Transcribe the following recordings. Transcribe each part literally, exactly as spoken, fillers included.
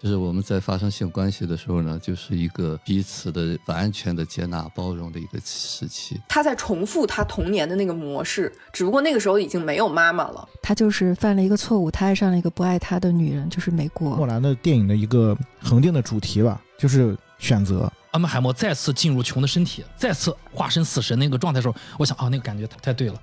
就是我们在发生性关系的时候呢，就是一个彼此的完全的接纳包容的一个时期。 他在重复他童年的那个模式，只不过那个时候已经没有妈妈了。 他就是犯了一个错误，他爱上了一个不爱他的女人，就是美国。 诺兰的电影的一个恒定的主题吧，就是选择。 阿本海默再次进入琼的身体，再次化身死神那个状态的时候，我想啊，那个感觉太对了。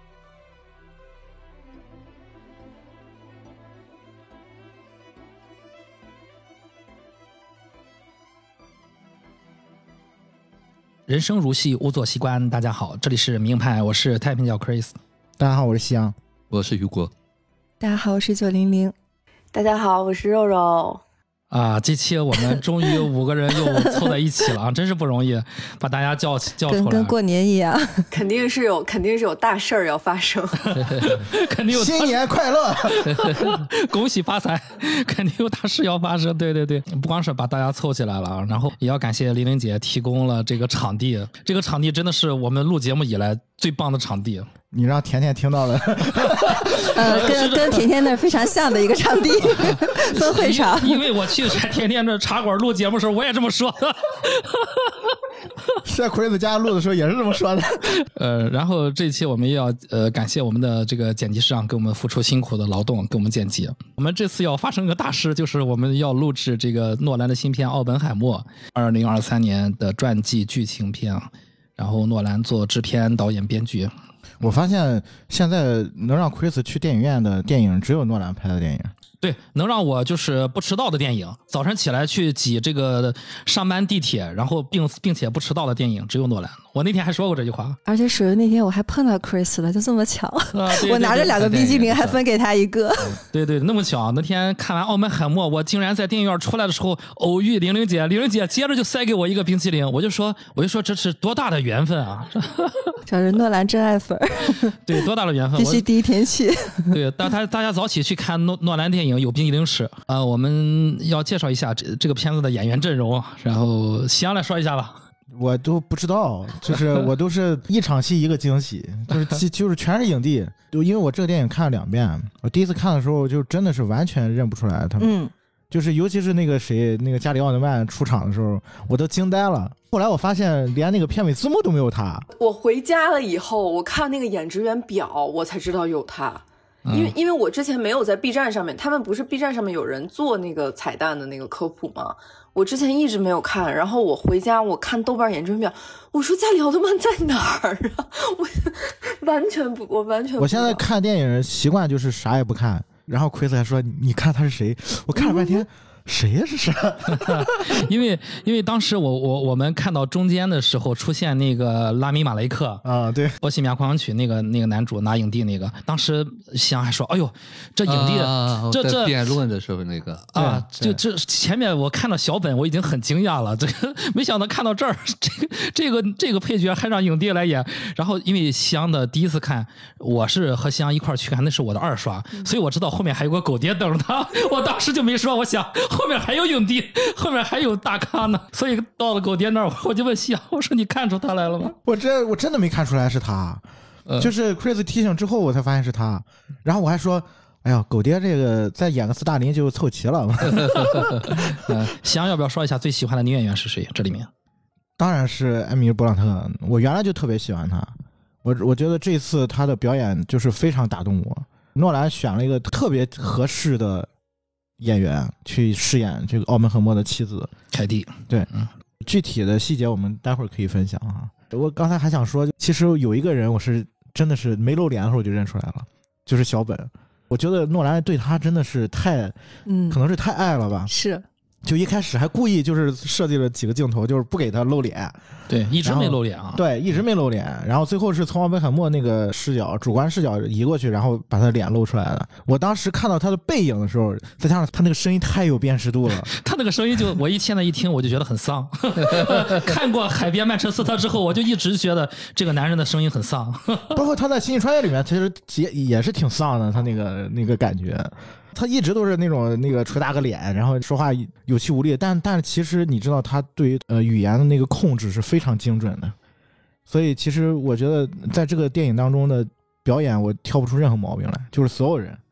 人生如戏，无所习惯。大家好，这里是名牌，我是太平角 Chris。 大家好，我是夕阳， 我是雨果。 大家好，我是九零零。 大家好，我是肉肉。 啊，这期我们终于五个人又凑在一起了啊，真是不容易，把大家叫叫出来， 跟跟过年一样， 肯定是有，肯定是有大事儿要发生， 肯定有新年快乐， 恭喜发财，肯定有大事要发生。对对对，不光是把大家凑起来了，然后也要感谢玲玲姐提供了这个场地，这个场地真的是我们录节目以来最棒的场地。 你让甜甜听到了， 呃，跟跟甜甜那非常像的一个场地，分会场。 因为我去甜甜这茶馆录节目的时候，我也这么说的。 在奎子家录的时候也是这么说的。 呃，然后这一期我们也要呃感谢我们的这个剪辑师啊，给我们付出辛苦的劳动，给我们剪辑。我们这次要发生个大事，就是我们要录制这个诺兰的新片《奥本海默》，二零二三年的传记剧情片啊。然后诺兰做制片、导演、编剧。 我发现现在能让 Chris 去电影院的电影只有诺兰拍的电影。 对，能让我就是不迟到的电影，早晨起来去挤这个上班地铁，然后并并且不迟到的电影只有诺兰。我那天还说过这句话。 而且属于那天我还碰到 Chris 了，就这么巧，啊、 对对对， 我拿着两个冰激凌还分给他一个。 对对，那么巧，那天看完《奥本海默》，我竟然在电影院出来的时候偶遇玲玲姐，玲玲姐接着就塞给我一个冰淇淋，我就说我就说这是多大的缘分啊！ 这是诺兰真爱粉。 对，多大的缘分， 必须第一天去。 对，大家大家早起去看诺诺兰电影，有冰淇淋吃啊、呃！我们要介绍一下这这个片子的演员阵容，然后夕阳来说一下吧。 我都不知道，就是我都是一场戏一个惊喜，就是就是全是影帝。就因为我这个电影看了两遍，我第一次看的时候就真的是完全认不出来他们。 嗯， 就是尤其是那个谁，那个加里奥德曼出场的时候，我都惊呆了。后来我发现连那个片尾字幕都没有他。 我回家了以后，我看那个演职员表，我才知道有他。因为因为我之前没有在 B 站上面，他们不是 B 站上面有人做那个彩蛋的那个科普吗？我之前一直没有看，然后我回家我看豆瓣演职员表，我说加里奥德曼在哪儿啊？我完全不，我完全不。 我现在看电影习惯就是啥也不看，然后奎斯还说你看他是谁，我看了半天。嗯谁呀？这是？ 因为因为当时我我我们看到中间的时候出现那个拉米马雷克啊，对， 波西米亚狂想曲那个那个男主拿影帝那个，当时想还说，哎呦，这影帝， 啊、 这这辩论的时候那个啊，就这前面我看到小本我已经很惊讶了，这个没想到看到这儿，这个这个这个配角还让影帝来演，然后因为夕阳的第一次看，我是和夕阳一块去看，那是我的二刷，嗯、所以我知道后面还有个狗爹等着他，我当时就没说，我想。后面还有影帝，后面还有大咖呢，所以到了狗爹那儿，我就问夕阳，我说你看出他来了吗？ 我这我真的没看出来是他，呃、就是 Chris 提醒之后我才发现是他，然后我还说，哎呀，狗爹这个再演个斯大林就凑齐了。 呃，夕阳要不要说一下最喜欢的女演员是谁？这里面当然是艾米尔·勃朗特，我原来就特别喜欢他，我我觉得这次他的表演就是非常打动我。诺兰选了一个特别合适的演员去饰演这个奥本海默的妻子凯蒂。 对、嗯，具体的细节我们待会儿可以分享啊。我刚才还想说，其实有一个人我是真的是没露脸的时候就认出来了，就是小本。我觉得诺兰对他真的是太，嗯，可能是太爱了吧。 是。 就一开始还故意就是设计了几个镜头，就是不给他露脸， 对，一直没露脸啊， 对，一直没露脸。然后最后是从奥本海默那个视角、主观视角移过去，然后把他脸露出来了。我当时看到他的背影的时候，再加上他那个声音太有辨识度了， 他那个声音就我一现在一听我就觉得很丧。看过《海边曼彻斯特》之后，我就一直觉得这个男人的声音很丧。 包括他在《星际穿越》里面，其实也也是挺丧的，他那个那个感觉。他一直都是那种那个捶大个脸，然后说话有气无力，但但其实你知道他对于呃语言的那个控制是非常精准的，所以其实我觉得在这个电影当中的表演我挑不出任何毛病来，就是所有人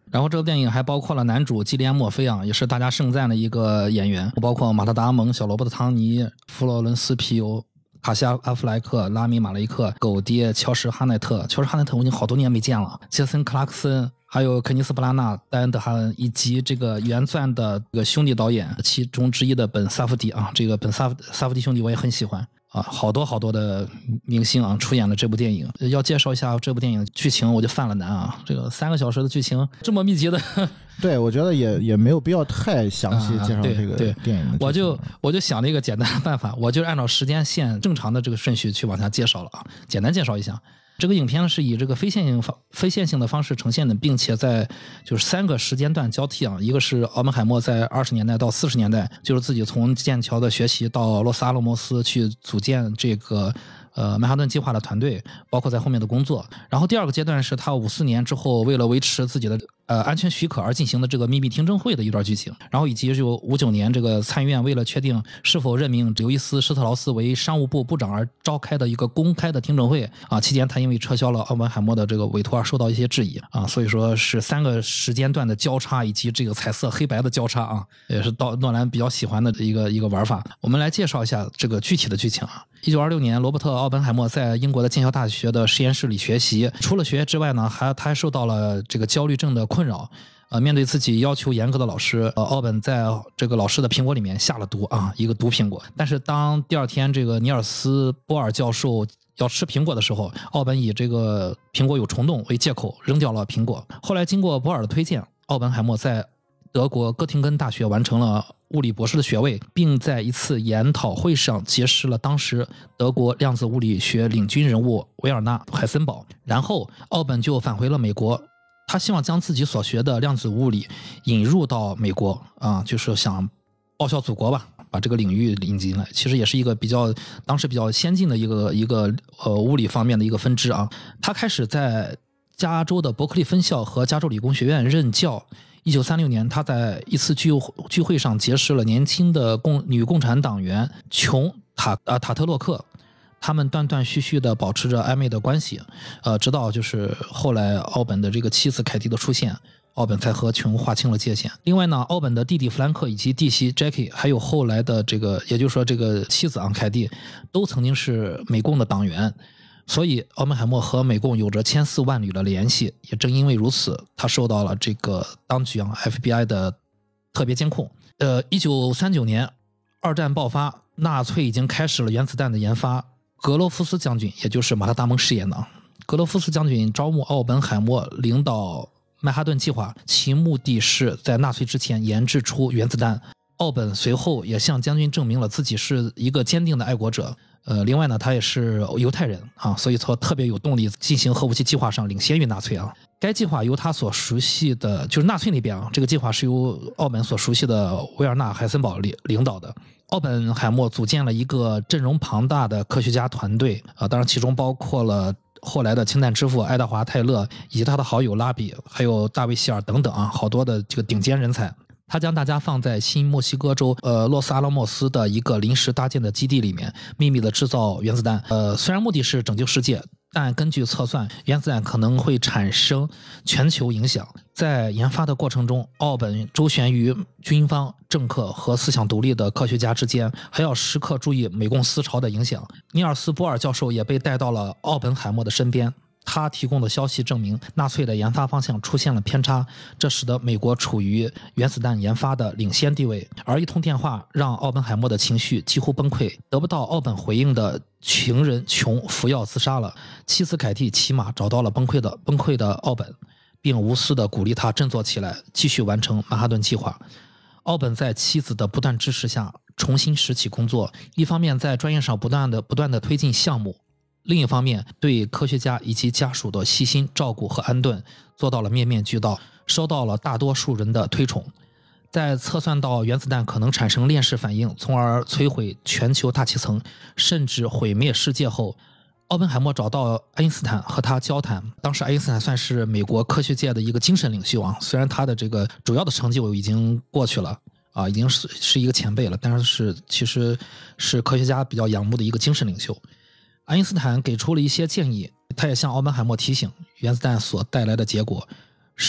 然后这个电影还包括了男主基利安·墨菲啊，也是大家盛赞的一个演员，包括马特·达蒙、小罗伯特·唐尼、弗洛伦斯·皮尤、卡西亚·阿弗莱克、拉米·马雷克、狗爹、乔什·哈奈特。乔什·哈奈特我已经好多年没见了。杰森·克拉克森，还有肯尼斯·布拉纳、戴恩·德哈恩，以及这个原钻的这个兄弟导演其中之一的本·萨夫迪啊，这个本·萨夫萨夫迪兄弟我也很喜欢。啊，好多好多的明星啊出演了这部电影。要介绍一下这部电影剧情，我就犯了难啊！这个三个小时的剧情这么密集的， 对，我觉得也也没有必要太详细介绍这个电影、啊、 我就我就想了一个简单的办法，我就按照时间线正常的这个顺序去往下介绍了啊。简单介绍一下，这个影片是以这个非线性方非线性的方式呈现的，并且在就是三个时间段交替啊，一个是奥本海默在二十年代到四十年代，就是自己从剑桥的学习到洛斯阿拉莫斯去组建这个呃曼哈顿计划的团队，包括在后面的工作。然后第二个阶段是他五四年之后为了维持自己的呃安全许可而进行的这个秘密听证会的一段剧情，然后以及就五九年这个参议院为了确定是否任命刘易斯·施特劳斯为商务部部长而召开的一个公开的听证会啊，期间他因为撤销了奥本海默的这个委托而受到一些质疑啊，所以说是三个时间段的交叉以及这个彩色黑白的交叉啊，也是到诺兰比较喜欢的一个一个玩法。我们来介绍一下这个具体的剧情啊。一九二六年，罗伯特·奥本海默在英国的剑桥大学的实验室里学习，除了学业之外呢，还他还受到了这个焦虑症的困扰。呃，面对自己要求严格的老师，呃，奥本在这个老师的苹果里面下了毒啊，一个毒苹果。但是当第二天这个尼尔斯·波尔教授要吃苹果的时候，奥本以这个苹果有虫洞为借口扔掉了苹果。后来经过波尔的推荐，奥本海默在德国哥廷根大学完成了物理博士的学位，并在一次研讨会上结识了当时德国量子物理学领军人物维尔纳·海森堡。然后奥本就返回了美国，他希望将自己所学的量子物理引入到美国啊，就是想报效祖国吧，把这个领域引进来。其实也是一个比较当时比较先进的一个一个呃物理方面的一个分支啊。他开始在加州的伯克利分校和加州理工学院任教。一九三六年，他在一次聚聚会上结识了年轻的共女共产党员琼塔啊塔特洛克，他们断断续续的保持着暧昧的关系，呃，直到就是后来奥本的这个妻子凯蒂的出现，奥本才和琼划清了界限。另外呢，奥本的弟弟弗兰克以及弟媳 Jackie， 还有后来的这个，也就是说这个妻子啊凯蒂，都曾经是美共的党员。所以奥本海默和美共有着千丝万缕的联系，也正因为如此，他受到了这个当局啊 F B I 的特别监控。呃，一九三九年，二战爆发，纳粹已经开始了原子弹的研发。格罗夫斯将军，也就是马特·达蒙饰演的格罗夫斯将军，招募奥本海默领导曼哈顿计划，其目的是在纳粹之前研制出原子弹。奥本随后也向将军证明了自己是一个坚定的爱国者。呃，另外呢，他也是犹太人啊，所以说特别有动力进行核武器计划上领先于纳粹啊。该计划由他所熟悉的，就是纳粹那边啊，这个计划是由奥本所熟悉的维尔纳·海森堡领领导的。奥本海默组建了一个阵容庞大的科学家团队啊，当然其中包括了后来的氢弹之父爱德华·泰勒以及他的好友拉比，还有大卫·希尔等等啊，好多的这个顶尖人才。他将大家放在新墨西哥州呃洛斯阿拉莫斯的一个临时搭建的基地里面，秘密的制造原子弹。呃，虽然目的是拯救世界，但根据测算，原子弹可能会产生全球影响。在研发的过程中，奥本周旋于军方、政客和思想独立的科学家之间，还要时刻注意美共思潮的影响。尼尔斯·波尔教授也被带到了奥本海默的身边。他提供的消息证明，纳粹的研发方向出现了偏差，这使得美国处于原子弹研发的领先地位。而一通电话让奥本海默的情绪几乎崩溃，得不到奥本回应的情人琼服药自杀了。妻子凯蒂骑马找到了崩溃的崩溃的奥本，并无私地鼓励他振作起来，继续完成曼哈顿计划。奥本在妻子的不断支持下，重新拾起工作，一方面在专业上不断的不断的推进项目。另一方面，对科学家以及家属的悉心照顾和安顿做到了面面俱到，收到了大多数人的推崇。在测算到原子弹可能产生链式反应，从而摧毁全球大气层，甚至毁灭世界后，奥本海默找到爱因斯坦和他交谈。当时爱因斯坦算是美国科学界的一个精神领袖啊，虽然他的这个主要的成就已经过去了啊，已经是是一个前辈了，但是其实是科学家比较仰慕的一个精神领袖。爱因斯坦给出了一些建议，他也向奥本海默提醒，原子弹所带来的结果是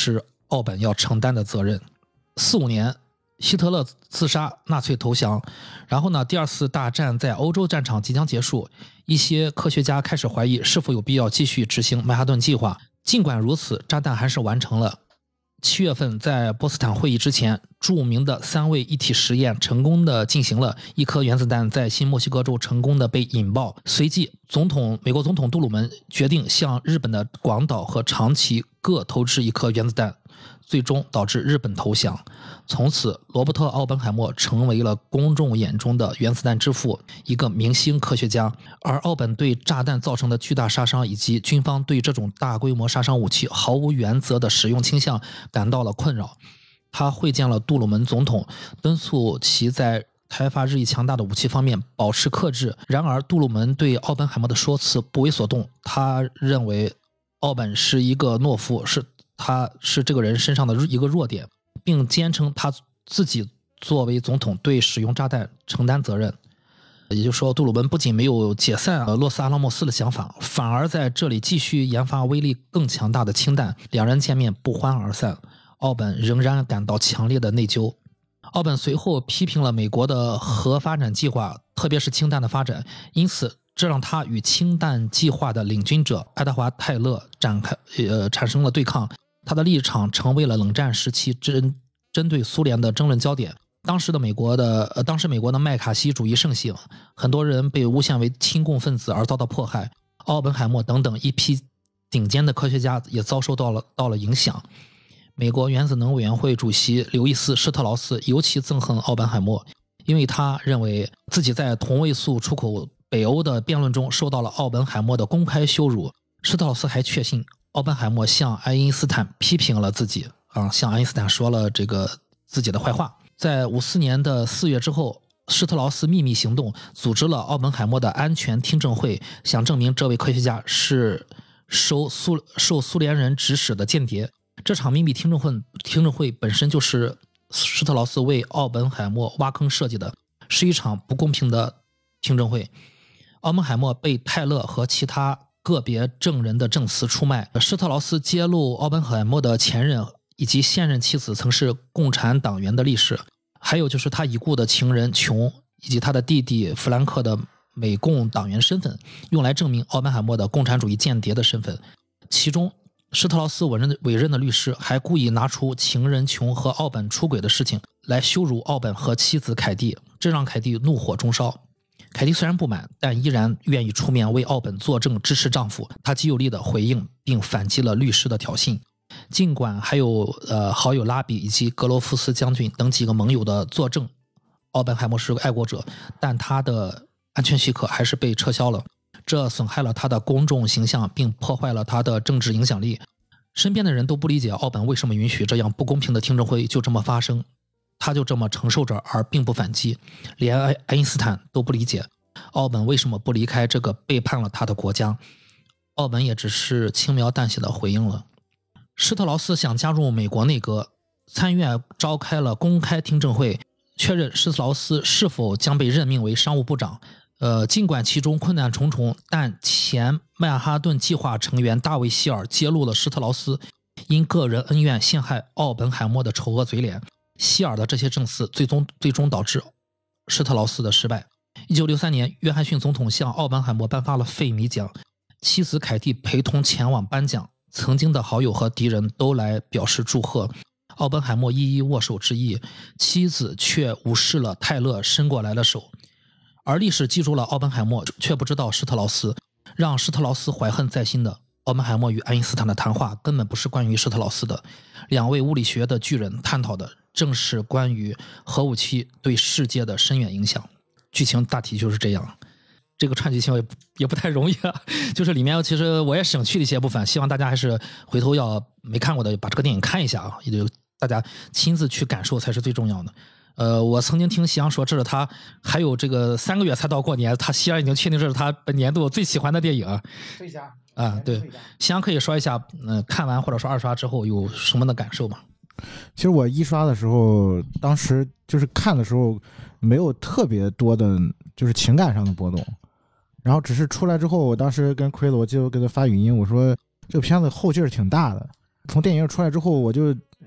奥本要承担的责任。四五年，希特勒自杀，纳粹投降，然后呢，第二次大战在欧洲战场即将结束，一些科学家开始怀疑是否有必要继续执行曼哈顿计划。尽管如此，炸弹还是完成了。七月份，在波茨坦会议之前，著名的三位一体实验成功的进行了，一颗原子弹在新墨西哥州成功的被引爆。随即，总统美国总统杜鲁门决定向日本的广岛和长崎各投掷一颗原子弹，最终导致日本投降。从此，罗伯特·奥本海默成为了公众眼中的原子弹之父，一个明星科学家。而奥本对炸弹造成的巨大杀伤以及军方对这种大规模杀伤武器毫无原则的使用倾向感到了困扰。他会见了杜鲁门总统，敦促其在开发日益强大的武器方面保持克制。然而，杜鲁门对奥本海默的说辞不为所动，他认为奥本是一个懦夫，是他是这个人身上的一个弱点，并坚称他自己作为总统对使用炸弹承担责任。也就是说，杜鲁门不仅没有解散洛斯阿拉莫斯的想法，反而在这里继续研发威力更强大的氢弹。两人见面不欢而散，奥本仍然感到强烈的内疚。奥本随后批评了美国的核发展计划，特别是氢弹的发展，因此这让他与氢弹计划的领军者爱德华·泰勒展开呃产生了对抗。他的立场成为了冷战时期针针对苏联的争论焦点。当时的美国的呃，当时美国的麦卡锡主义盛行，很多人被诬陷为亲共分子而遭到迫害。奥本海默等等一批顶尖的科学家也遭受到了到了影响。美国原子能委员会主席刘易斯·施特劳斯尤其憎恨奥本海默，因为他认为自己在同位素出口北欧的辩论中受到了奥本海默的公开羞辱。施特劳斯还确信奥本海默向爱因斯坦批评了自己啊，向爱因斯坦说了这个自己的坏话。在五四年的四月之后，施特劳斯秘密行动，组织了奥本海默的安全听证会，想证明这位科学家是受苏受苏联人指使的间谍。这场秘密听证会听证会本身就是施特劳斯为奥本海默挖坑设计的，是一场不公平的听证会。奥本海默被泰勒和其他个别证人的证词出卖。施特劳斯揭露奥本海默的前任以及现任妻子曾是共产党员的历史，还有就是他已故的情人琼以及他的弟弟弗兰克的美共党员身份，用来证明奥本海默的共产主义间谍的身份。其中施特劳斯委任的委任的律师还故意拿出情人琼和奥本出轨的事情来羞辱奥本和妻子凯蒂，这让凯蒂怒火中烧。凯蒂虽然不满，但依然愿意出面为奥本作证支持丈夫。她极有力地回应并反击了律师的挑衅。尽管还有呃好友拉比以及格罗夫斯将军等几个盟友的作证，奥本海默是个爱国者，但他的安全许可还是被撤销了，这损害了他的公众形象，并破坏了他的政治影响力。身边的人都不理解奥本为什么允许这样不公平的听证会就这么发生，他就这么承受着而并不反击。连爱爱因斯坦都不理解奥本为什么不离开这个背叛了他的国家，奥本也只是轻描淡写的回应了。施特劳斯想加入美国内阁，参议院召开了公开听证会，确认施特劳斯是否将被任命为商务部长。呃，尽管其中困难重重，但前曼哈顿计划成员大卫希尔揭露了施特劳斯因个人恩怨陷害奥本海默的丑恶嘴脸。希尔的这些证词最终最终导致施特劳斯的失败。一九六三年，约翰逊总统向奥本海默颁发了费米奖，妻子凯蒂陪同前往颁奖，曾经的好友和敌人都来表示祝贺。奥本海默一一握手致意，妻子却无视了泰勒伸过来的手。而历史记住了奥本海默，却不知道施特劳斯。让施特劳斯怀恨在心的，奥本海默与爱因斯坦的谈话根本不是关于施特劳斯的，两位物理学的巨人探讨的正是关于核武器对世界的深远影响。剧情大体就是这样。这个串剧情也也不太容易啊，就是里面其实我也省去了一些部分，希望大家还是回头要没看过的把这个电影看一下啊，也就大家亲自去感受才是最重要的。呃，我曾经听夕阳说，这是他还有这个三个月才到过年，他夕阳已经确定这是他本年度最喜欢的电影。 飞侠啊，对，夕阳可以说一下，嗯、呃，看完或者说二刷之后有什么的感受吗？ 其实我一刷的时候，当时就是看的时候没有特别多的，就是情感上的波动。然后只是出来之后，我当时跟奎子，我就给他发语音，我说这个片子后劲儿挺大的。从电影院出来之后，我就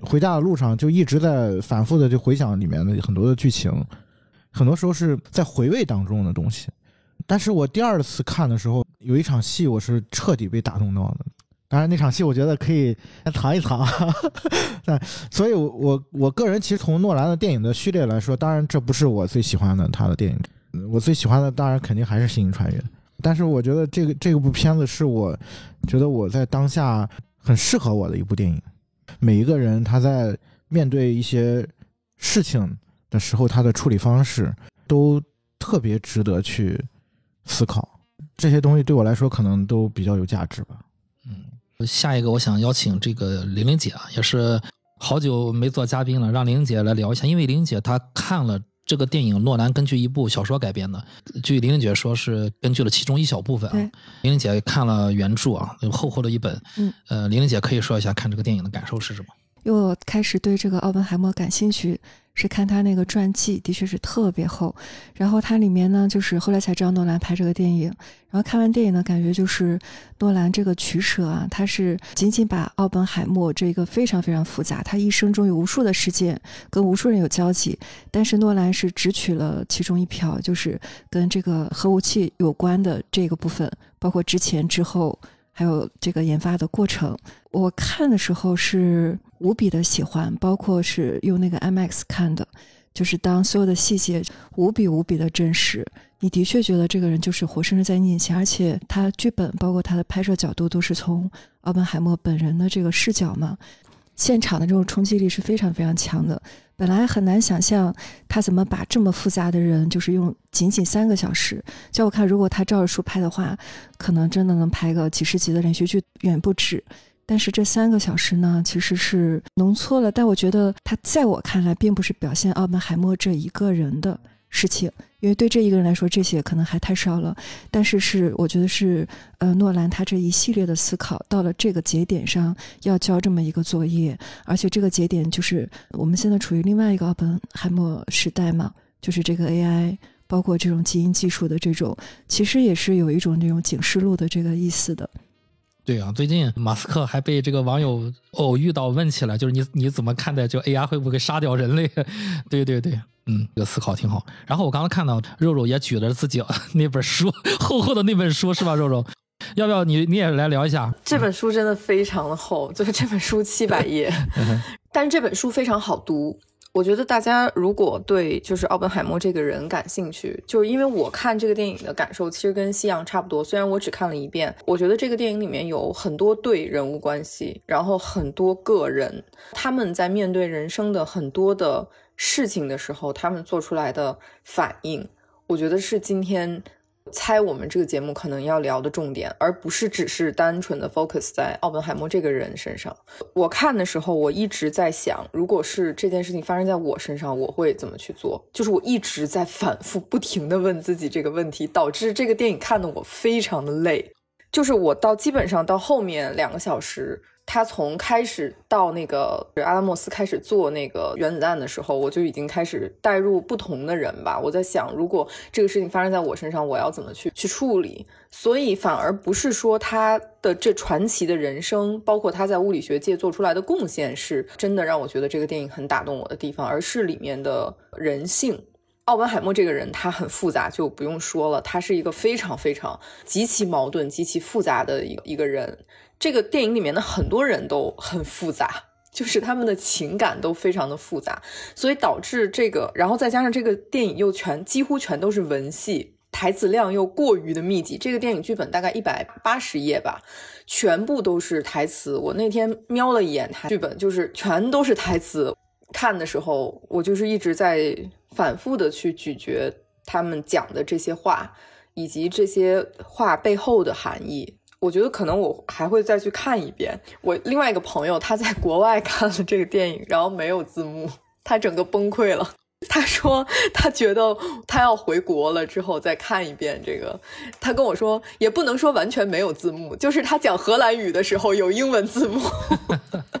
回家的路上就一直在反复的就回想里面的很多的剧情，很多时候是在回味当中的东西。但是我第二次看的时候，有一场戏我是彻底被打动到的。当然那场戏我觉得可以藏一藏所以我我我个人其实从诺兰的电影的序列来说，当然这不是我最喜欢的他的电影，我最喜欢的当然肯定还是《星际穿越》，但是我觉得这个这部片子是我觉得我在当下很适合我的一部电影。每一个人他在面对一些事情的时候，他的处理方式都特别值得去思考，这些东西对我来说可能都比较有价值吧。 嗯，下一个我想邀请这个玲玲姐啊，也是好久没做嘉宾了，让玲玲姐来聊一下，因为玲玲姐她看了这个电影，诺兰根据一部小说改编的，据玲玲姐说是根据了其中一小部分啊。玲玲姐看了原著啊，有厚厚的一本。嗯，呃，玲玲姐可以说一下看这个电影的感受是什么？ 因为我开始对这个奥本海默感兴趣，是看他那个传记，的确是特别厚。然后它里面呢，就是后来才知道诺兰拍这个电影，然后看完电影的感觉就是诺兰这个取舍啊，他是仅仅把奥本海默这个非常非常复杂，他一生中有无数的事件，跟无数人有交集，但是诺兰是只取了其中一条，就是跟这个核武器有关的这个部分，包括之前之后还有这个研发的过程。我看的时候是无比的喜欢，包括是用那个 I M A X 看的，就是当所有的细节无比无比的真实，你的确觉得这个人就是活生生在你眼前，而且他剧本包括他的拍摄角度都是从奥本海默本人的这个视角嘛，现场的这种冲击力是非常非常强的。本来很难想象他怎么把这么复杂的人就是用仅仅三个小时，叫我看如果他照着书拍的话，可能真的能拍个几十集的连续剧远不止。但是这三个小时呢，其实是浓缩了，但我觉得他在我看来并不是表现奥本海默这一个人的事情，因为对这一个人来说这些可能还太少了，但是是我觉得是呃诺兰他这一系列的思考到了这个节点上要交这么一个作业，而且这个节点就是我们现在处于另外一个奥本海默时代嘛，就是这个 A I 包括这种基因技术的这种，其实也是有一种那种警示录的这个意思的。 对啊，最近马斯克还被这个网友偶遇到问起来，就是你你怎么看待就 A I 会不会杀掉人类？对对对，嗯，这个思考挺好。然后我刚刚看到肉肉也举了自己那本书，厚厚的那本书是吧？肉肉，要不要你你也来聊一下？ 这本书真的非常的厚，就是这本书七百页，但是这本书非常好读。我觉得大家如果对就是奥本海默这个人感兴趣，就是因为我看这个电影的感受其实跟西洋差不多，虽然我只看了一遍，我觉得这个电影里面有很多对人物关系，然后很多个人，他们在面对人生的很多的事情的时候，他们做出来的反应，我觉得是今天猜我们这个节目可能要聊的重点，而不是只是单纯的 focus 在奥本海默这个人身上。我看的时候我一直在想，如果是这件事情发生在我身上我会怎么去做，就是我一直在反复不停地问自己这个问题，导致这个电影看得我非常的累。就是我到基本上到后面两个小时，他从开始到那个阿拉莫斯开始做那个原子弹的时候，我就已经开始带入不同的人吧。我在想，如果这个事情发生在我身上，我要怎么去去处理。所以反而不是说他的这传奇的人生，包括他在物理学界做出来的贡献是真的让我觉得这个电影很打动我的地方，而是里面的人性。奥本海默这个人他很复杂，就不用说了，他是一个非常非常极其矛盾极其复杂的一个一个人。这个电影里面的很多人都很复杂，就是他们的情感都非常的复杂，所以导致这个，然后再加上这个电影又全几乎全都是文戏，台词量又过于的密集。这个电影剧本大概一百八十页吧，全部都是台词。我那天瞄了一眼台剧本，就是全都是台词。看的时候我就是一直在反复的去咀嚼他们讲的这些话，以及这些话背后的含义。我觉得可能我还会再去看一遍。我另外一个朋友他在国外看了这个电影，然后没有字幕，他整个崩溃了。他说他觉得他要回国了之后再看一遍这个。他跟我说也不能说完全没有字幕，就是他讲荷兰语的时候有英文字幕但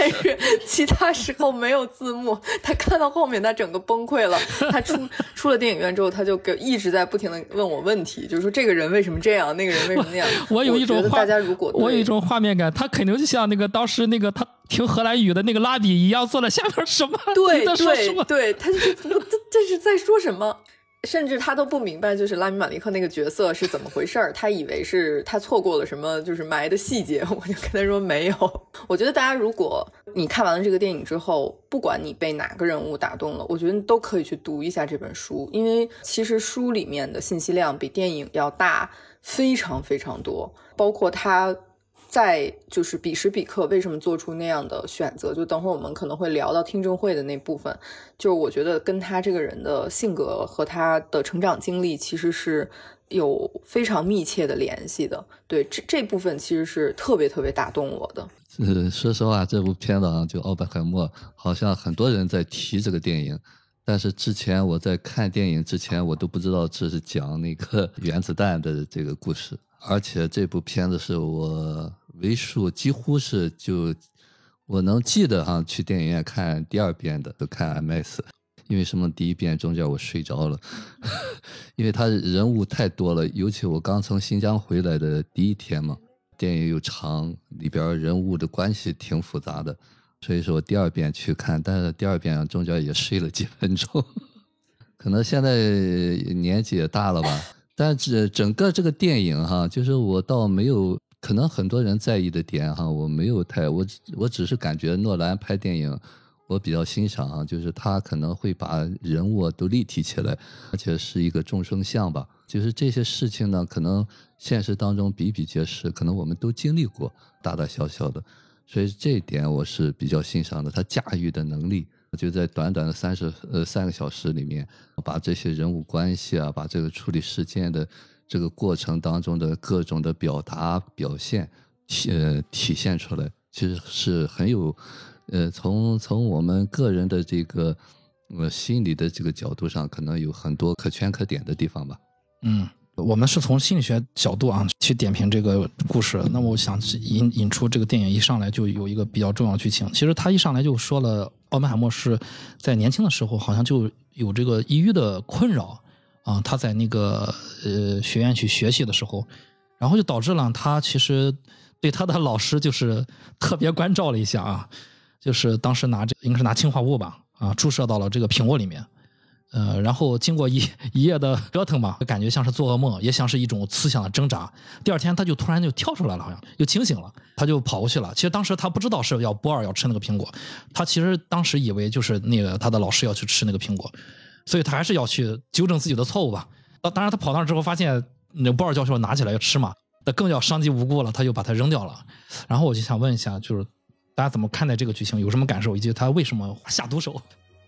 但是其他时候没有字幕，他看到后面他整个崩溃了。他出出了电影院之后，他就给一直在不停的问我问题，就是说这个人为什么这样，那个人为什么那样。 我有一种画， 大家如果我有一种画面感，他肯定就像那个当时那个他听荷兰语的那个拉比一样，坐在下面什么？ 对对对，他就这这是在说什么？甚至他都不明白，就是拉米马利克那个角色是怎么回事儿，他以为是他错过了什么，就是埋的细节。我就跟他说没有。我觉得大家如果你看完了这个电影之后，不管你被哪个人物打动了，我觉得都可以去读一下这本书，因为其实书里面的信息量比电影要大非常非常多，包括他在就是彼时彼刻为什么做出那样的选择，就等会儿我们可能会聊到听证会的那部分，就是我觉得跟他这个人的性格和他的成长经历其实是有非常密切的联系的。对，这这部分其实是特别特别打动我的。 呃，说实话，这部片子啊，就奥本海默，好像很多人在提这个电影，但是之前我在看电影之前，我都不知道这是讲那个原子弹的这个故事。而且这部片子是我为数几乎是就我能记得哈，去电影院看第二遍的，都看 I M A X， 因为什么？第一遍中间我睡着了，因为他人物太多了，尤其我刚从新疆回来的第一天嘛，电影又长，里边人物的关系挺复杂的，所以说我第二遍去看，但是第二遍中间也睡了几分钟，可能现在年纪也大了吧。但是整个这个电影哈，就是我倒没有，可能很多人在意的点哈，我没有太，我我只是感觉诺兰拍电影，我比较欣赏哈，就是他可能会把人物都立体起来，而且是一个众生相吧。就是这些事情呢，可能现实当中比比皆是，可能我们都经历过，大大小小的，所以这一点我是比较欣赏的，他驾驭的能力。就在短短的三十呃三个小时里面，把这些人物关系啊，把这个处理事件的这个过程当中的各种的表达表现体呃体现出来，其实是很有呃从从我们个人的这个呃心理的这个角度上，可能有很多可圈可点的地方吧。 嗯。我们是从心理学角度啊去点评这个故事，那么我想引引出这个电影一上来就有一个比较重要的剧情。其实他一上来就说了，奥本海默是在年轻的时候好像就有这个抑郁的困扰啊，他在那个呃学院去学习的时候，然后就导致了他其实对他的老师就是特别关照了一下啊，就是当时拿这应该是拿氰化物吧啊注射到了这个苹果里面。呃，然后经过一一夜的折腾嘛，感觉像是做噩梦，也像是一种思想的挣扎。第二天他就突然就跳出来了，好像又清醒了，他就跑过去了。其实当时他不知道是要波尔要吃那个苹果，他其实当时以为就是那个他的老师要去吃那个苹果，所以他还是要去纠正自己的错误吧。当然他跑到那之后发现那波尔教授拿起来要吃嘛，那更要伤及无辜了，他就把它扔掉了。然后我就想问一下，就是大家怎么看待这个剧情，有什么感受，以及他为什么下毒手？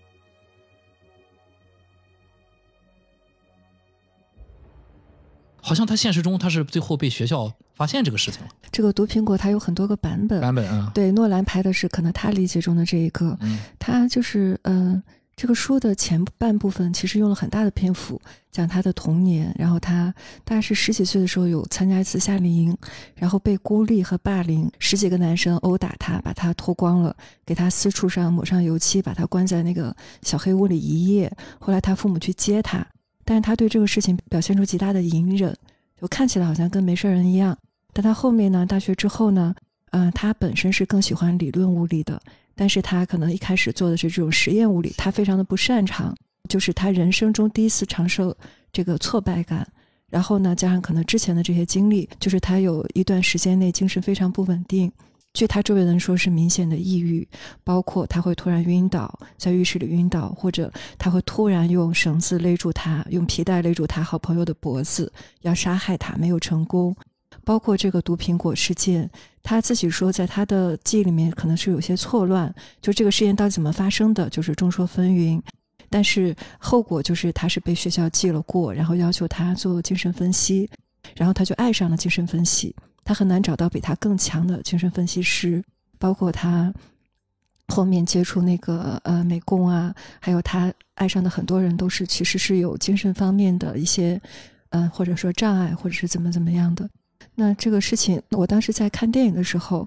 好像他现实中他是最后被学校发现这个事情了。 这个毒苹果它有很多个版本， 版本啊， 对，诺兰拍的是可能他理解中的这一个，嗯，他就是呃，这个书的前半部分其实用了很大的篇幅讲他的童年，然后他大概是十几岁的时候有参加一次夏令营，然后被孤立和霸凌，十几个男生殴打他，把他脱光了，给他私处上抹上油漆，把他关在那个小黑屋里一夜。后来他父母去接他，但是他对这个事情表现出极大的隐忍，就看起来好像跟没事人一样。但他后面呢，大学之后呢，嗯、呃，他本身是更喜欢理论物理的，但是他可能一开始做的是这种实验物理，他非常的不擅长，就是他人生中第一次尝受这个挫败感。然后呢，加上可能之前的这些经历，就是他有一段时间内精神非常不稳定。据他周围人说是明显的抑郁，包括他会突然晕倒，在浴室里晕倒，或者他会突然用绳子勒住他，用皮带勒住他好朋友的脖子，要杀害他，没有成功。包括这个毒苹果事件，他自己说在他的记忆里面可能是有些错乱，就这个事件到底怎么发生的，就是众说纷纭。但是后果就是他是被学校记了过，然后要求他做精神分析，然后他就爱上了精神分析。他很难找到比他更强的精神分析师，包括他后面接触那个呃美工啊，还有他爱上的很多人都是其实是有精神方面的一些呃或者说障碍，或者是怎么怎么样的。那这个事情我当时在看电影的时候，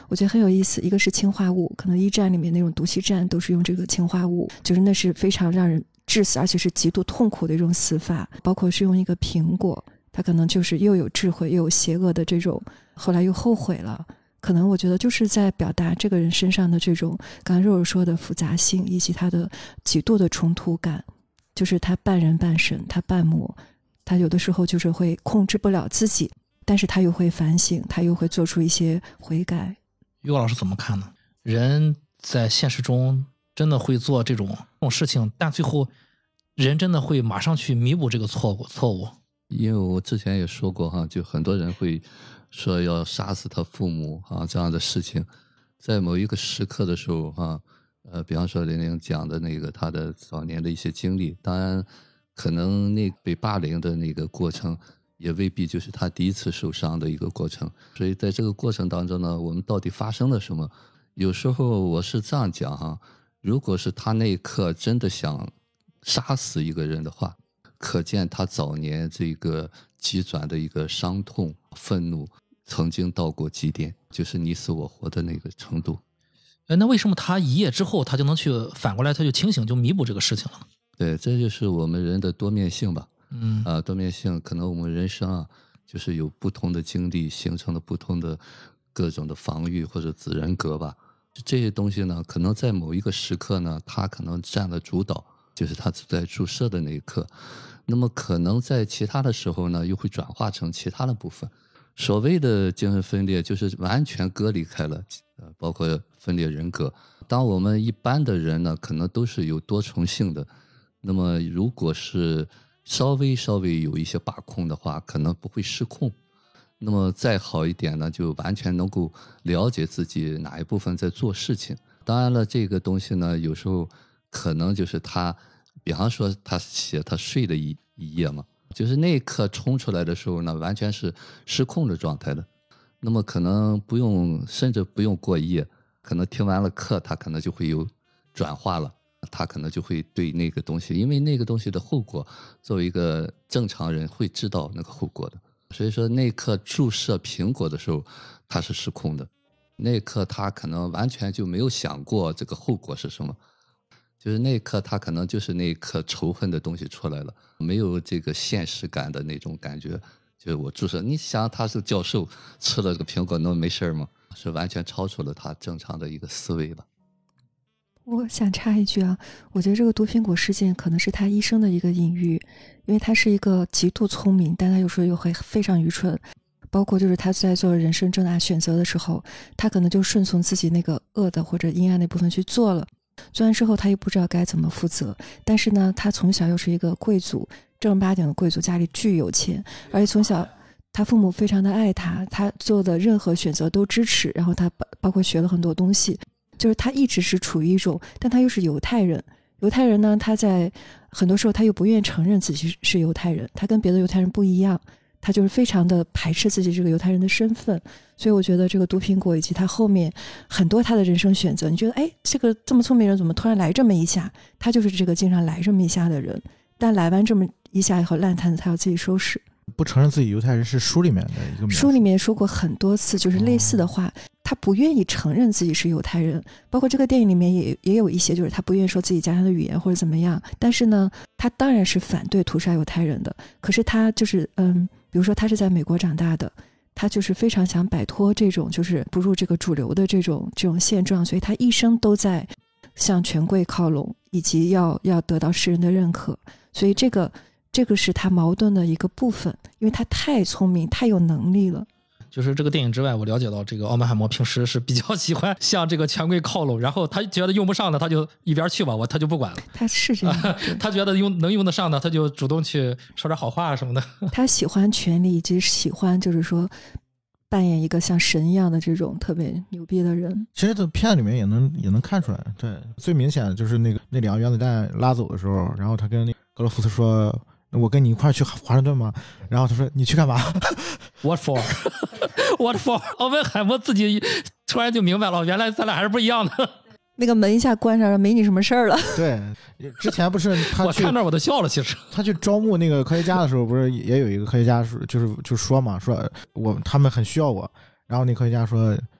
我觉得很有意思。一个是氰化物，可能一战里面那种毒气战都是用这个氰化物，就是那是非常让人致死，而且是极度痛苦的一种死法。包括是用一个苹果，他可能就是又有智慧又有邪恶的这种，后来又后悔了。可能我觉得就是在表达这个人身上的这种刚才肉肉说的复杂性，以及他的极度的冲突感，就是他半人半神，他半魔，他有的时候就是会控制不了自己，但是他又会反省，他又会做出一些悔改。 于果老师怎么看呢？人在现实中真的会做这种这种事情，但最后人真的会马上去弥补这个错误错误。 因为我之前也说过哈，就很多人会说要杀死他父母啊这样的事情，在某一个时刻的时候哈，呃，比方说玲玲讲的那个他的早年的一些经历，当然可能那被霸凌的那个过程也未必就是他第一次受伤的一个过程，所以在这个过程当中呢，我们到底发生了什么？有时候我是这样讲哈，如果是他那一刻真的想杀死一个人的话，可见他早年这个急转的一个伤痛、愤怒，曾经到过极点，就是你死我活的那个程度。 呃，那为什么他一夜之后他就能去反过来，他就清醒，就弥补这个事情了？ 对，这就是我们人的多面性吧。 嗯啊，多面性，可能我们人生啊，就是有不同的经历，形成了不同的各种的防御或者子人格吧。这些东西呢，可能在某一个时刻呢，他可能占了主导，就是他在注射的那一刻。那么可能在其他的时候呢，又会转化成其他的部分。所谓的精神分裂，就是完全割离开了，呃，包括分裂人格。当我们一般的人呢，可能都是有多重性的。那么如果是稍微稍微有一些把控的话，可能不会失控。那么再好一点呢，就完全能够了解自己哪一部分在做事情。当然了，这个东西呢，有时候可能就是他。比方说他写他睡的一一夜嘛，就是那一刻冲出来的时候呢，完全是失控的状态的。那么可能不用，甚至不用过夜，可能听完了课，他可能就会有转化了，他可能就会对那个东西，因为那个东西的后果，作为一个正常人会知道那个后果的。所以说那一刻注射苹果的时候，他是失控的，那一刻他可能完全就没有想过这个后果是什么。就是那一刻他可能就是那一刻仇恨的东西出来了，没有这个现实感的那种感觉。就是我注射，你想他是教授，吃了这个苹果能没事吗？是完全超出了他正常的一个思维了。 我想插一句啊，我觉得这个毒苹果事件可能是他一生的一个隐喻，因为他是一个极度聪明，但他有时候又会非常愚蠢。包括就是他在做人生重大选择的时候，他可能就顺从自己那个恶的或者阴暗那部分去做了。做完之后他又不知道该怎么负责，但是呢他从小又是一个贵族，正儿八经的贵族，家里巨有钱，而且从小他父母非常的爱他，他做的任何选择都支持，然后他包括学了很多东西，就是他一直是处于一种，但他又是犹太人，犹太人呢他在很多时候他又不愿意承认自己是犹太人，他跟别的犹太人不一样，他就是非常的排斥自己这个犹太人的身份。所以我觉得这个毒苹果以及他后面很多他的人生选择，你觉得哎，这个这么聪明人怎么突然来这么一下，他就是这个经常来这么一下的人，但来完这么一下以后烂摊子他要自己收拾。 不承认自己犹太人是书里面的一个描述， 书里面说过很多次就是类似的话、哦、他不愿意承认自己是犹太人，包括这个电影里面也也有一些就是他不愿意说自己家乡的语言或者怎么样，但是呢他当然是反对屠杀犹太人的，可是他就是嗯，比如说他是在美国长大的，他就是非常想摆脱这种就是不入这个主流的这种这种现状，所以他一生都在向权贵靠拢，以及要要得到世人的认可，所以这个这个是他矛盾的一个部分，因为他太聪明太有能力了。 就是这个电影之外，我了解到这个奥本海默平时是比较喜欢向这个权贵靠拢，然后他觉得用不上的他就一边去吧，我他就不管了。 他是这样、啊、 他觉得用能用得上的他就主动去说点好话什么的。 他喜欢权力，以及喜欢就是说扮演一个像神一样的这种特别牛逼的人。 其实这片子里面也能也能看出来，对，最明显的就是那个那两个原子弹拉走的时候，然后他跟那格罗夫斯说我跟你一块去华盛顿吗？然后他说你去干嘛？ What for? What for? 奥本海默自己突然就明白了，原来咱俩还是不一样的。 那个门一下关上了，没你什么事儿了。 对，之前不是他我看那我都笑了，其实他去招募那个科学家的时候，不是也有一个科学家说，就是就说嘛，说我他们很需要我，然后那科学家说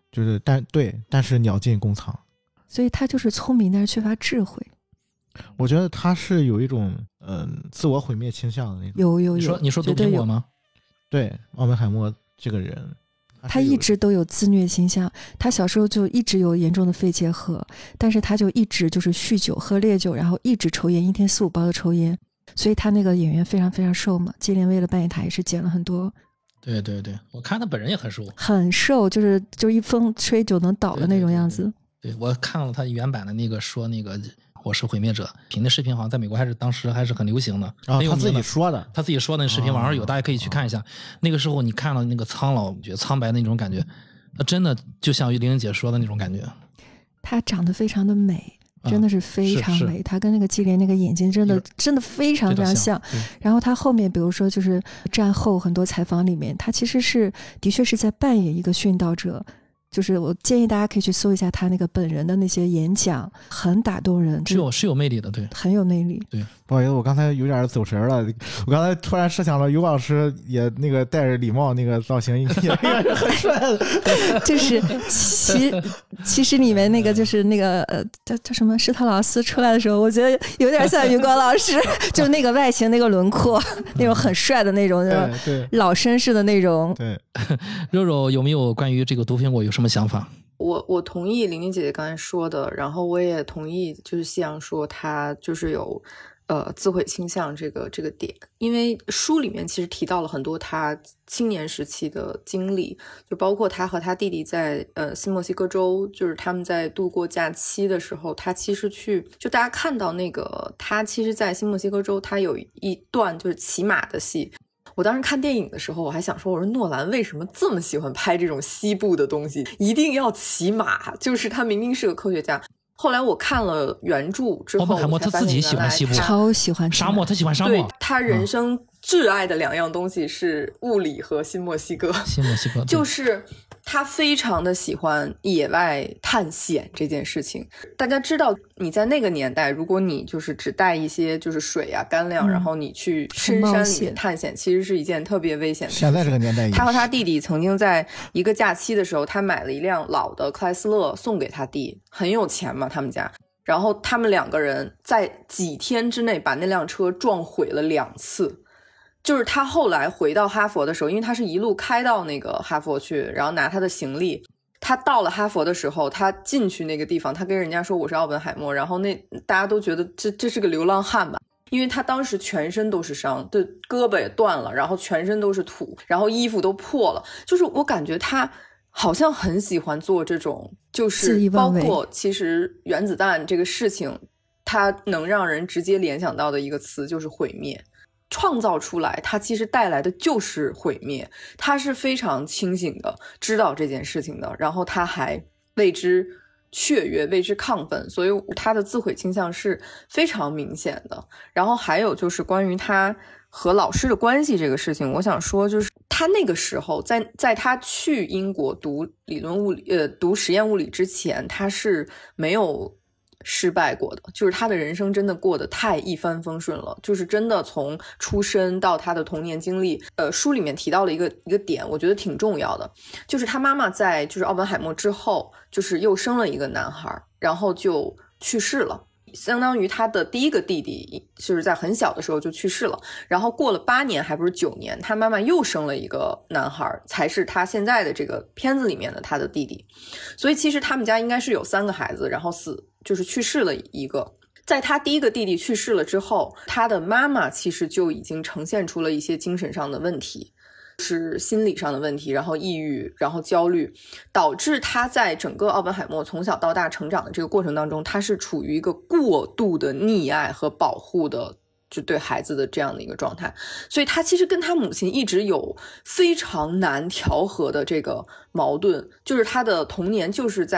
就是但对，但是鸟尽弓藏。 所以他就是聪明，但是缺乏智慧。 我觉得他是有一种嗯、呃、自我毁灭倾向的那种。 有有有， 你说你说毒苹果吗？ 对，奥本海默这个人，他, 他一直都有自虐倾向。他小时候就一直有严重的肺结核，但是他就一直就是酗酒、喝烈酒，然后一直抽烟，一天四五包的抽烟。所以他那个演员非常非常瘦嘛，基连为了扮演他也是减了很多。 对对对，我看他本人也很瘦， 很瘦，就是就一风吹就能倒的那种样子。 对对对对对，我看了他原版的那个说那个我是毁灭者，评的视频好像在美国还是当时还是很流行的， 啊、 很有名的， 他自己说的， 他自己说的那视频网上有，大家可以去看一下。那个时候你看到那个苍老、觉得苍白的那种感觉，那真的就像于玲玲姐说的那种感觉。 她长得非常的美，真的是非常美。 嗯、 她跟那个基连那个眼睛真的真的非常非常像。然后她后面比如说就是战后很多采访里面，她其实是的确是在扮演一个殉道者。就是我建议大家可以去搜一下他那个本人的那些演讲，很打动人， 是有是有魅力的，对， 很有魅力。 对， 不好意思，我刚才有点走神了，我刚才突然设想了尤老师也那个戴着礼帽那个造型，也也是很帅的。 就是其其实里面那个就是那个呃叫叫什么施特劳斯出来的时候，我觉得有点像余光老师，就那个外形那个轮廓，那种很帅的那种， 对老绅士的那种。 对， 肉肉有没有关于这个毒苹果有什么想法？ 我我同意玲玲姐姐刚才说的，然后我也同意就是夕阳说他就是有呃自毁倾向这个这个点，因为书里面其实提到了很多他青年时期的经历，就包括他和他弟弟在呃新墨西哥州，就是他们在度过假期的时候，他其实去就大家看到那个他其实在新墨西哥州他有一段就是骑马的戏。我当时看电影的时候，我还想说，我说诺兰为什么这么喜欢拍这种西部的东西，一定要骑马？就是他明明是个科学家。后来我看了原著之后， 奥本海默他自己喜欢西部， 超喜欢沙漠，他喜欢沙漠。 对，他人生挚爱的两样东西是物理和新墨西哥。 新墨西哥就是他非常的喜欢野外探险这件事情。大家知道你在那个年代，如果你就是只带一些就是水啊干粮、嗯、然后你去深山里面探险，其实是一件特别危险的事情。 现在这个年代也是， 他和他弟弟曾经在一个假期的时候，他买了一辆老的克莱斯勒送给他弟，很有钱嘛他们家，然后他们两个人在几天之内把那辆车撞毁了两次。就是他后来回到哈佛的时候，因为他是一路开到那个哈佛去，然后拿他的行李。他到了哈佛的时候，他进去那个地方，他跟人家说我是奥本海默，然后那大家都觉得这这是个流浪汉吧，因为他当时全身都是伤，对，胳膊也断了，然后全身都是土，然后衣服都破了。就是我感觉他好像很喜欢做这种，就是包括其实原子弹这个事情，它能让人直接联想到的一个词就是毁灭。创造出来它其实带来的就是毁灭，他是非常清醒的知道这件事情的，然后他还为之雀跃，为之亢奋，所以他的自毁倾向是非常明显的。然后还有就是关于他和老师的关系这个事情，我想说就是他那个时候在在他去英国读理论物理呃读实验物理之前，他是没有失败过的，就是他的人生真的过得太一帆风顺了，就是真的从出生到他的童年经历，呃，书里面提到了一个一个点，我觉得挺重要的，就是他妈妈在就是奥本海默之后，就是又生了一个男孩，然后就去世了。相当于他的第一个弟弟就是在很小的时候就去世了，然后过了八年还不是九年，他妈妈又生了一个男孩，才是他现在的这个片子里面的他的弟弟。所以其实他们家应该是有三个孩子，然后死就是去世了一个。在他第一个弟弟去世了之后，他的妈妈其实就已经呈现出了一些精神上的问题，是心理上的问题，然后抑郁，然后焦虑，导致他在整个奥本海默从小到大成长的这个过程当中，他是处于一个过度的溺爱和保护的就对孩子的这样的一个状态，所以他其实跟他母亲一直有非常难调和的这个矛盾，就是他的童年就是在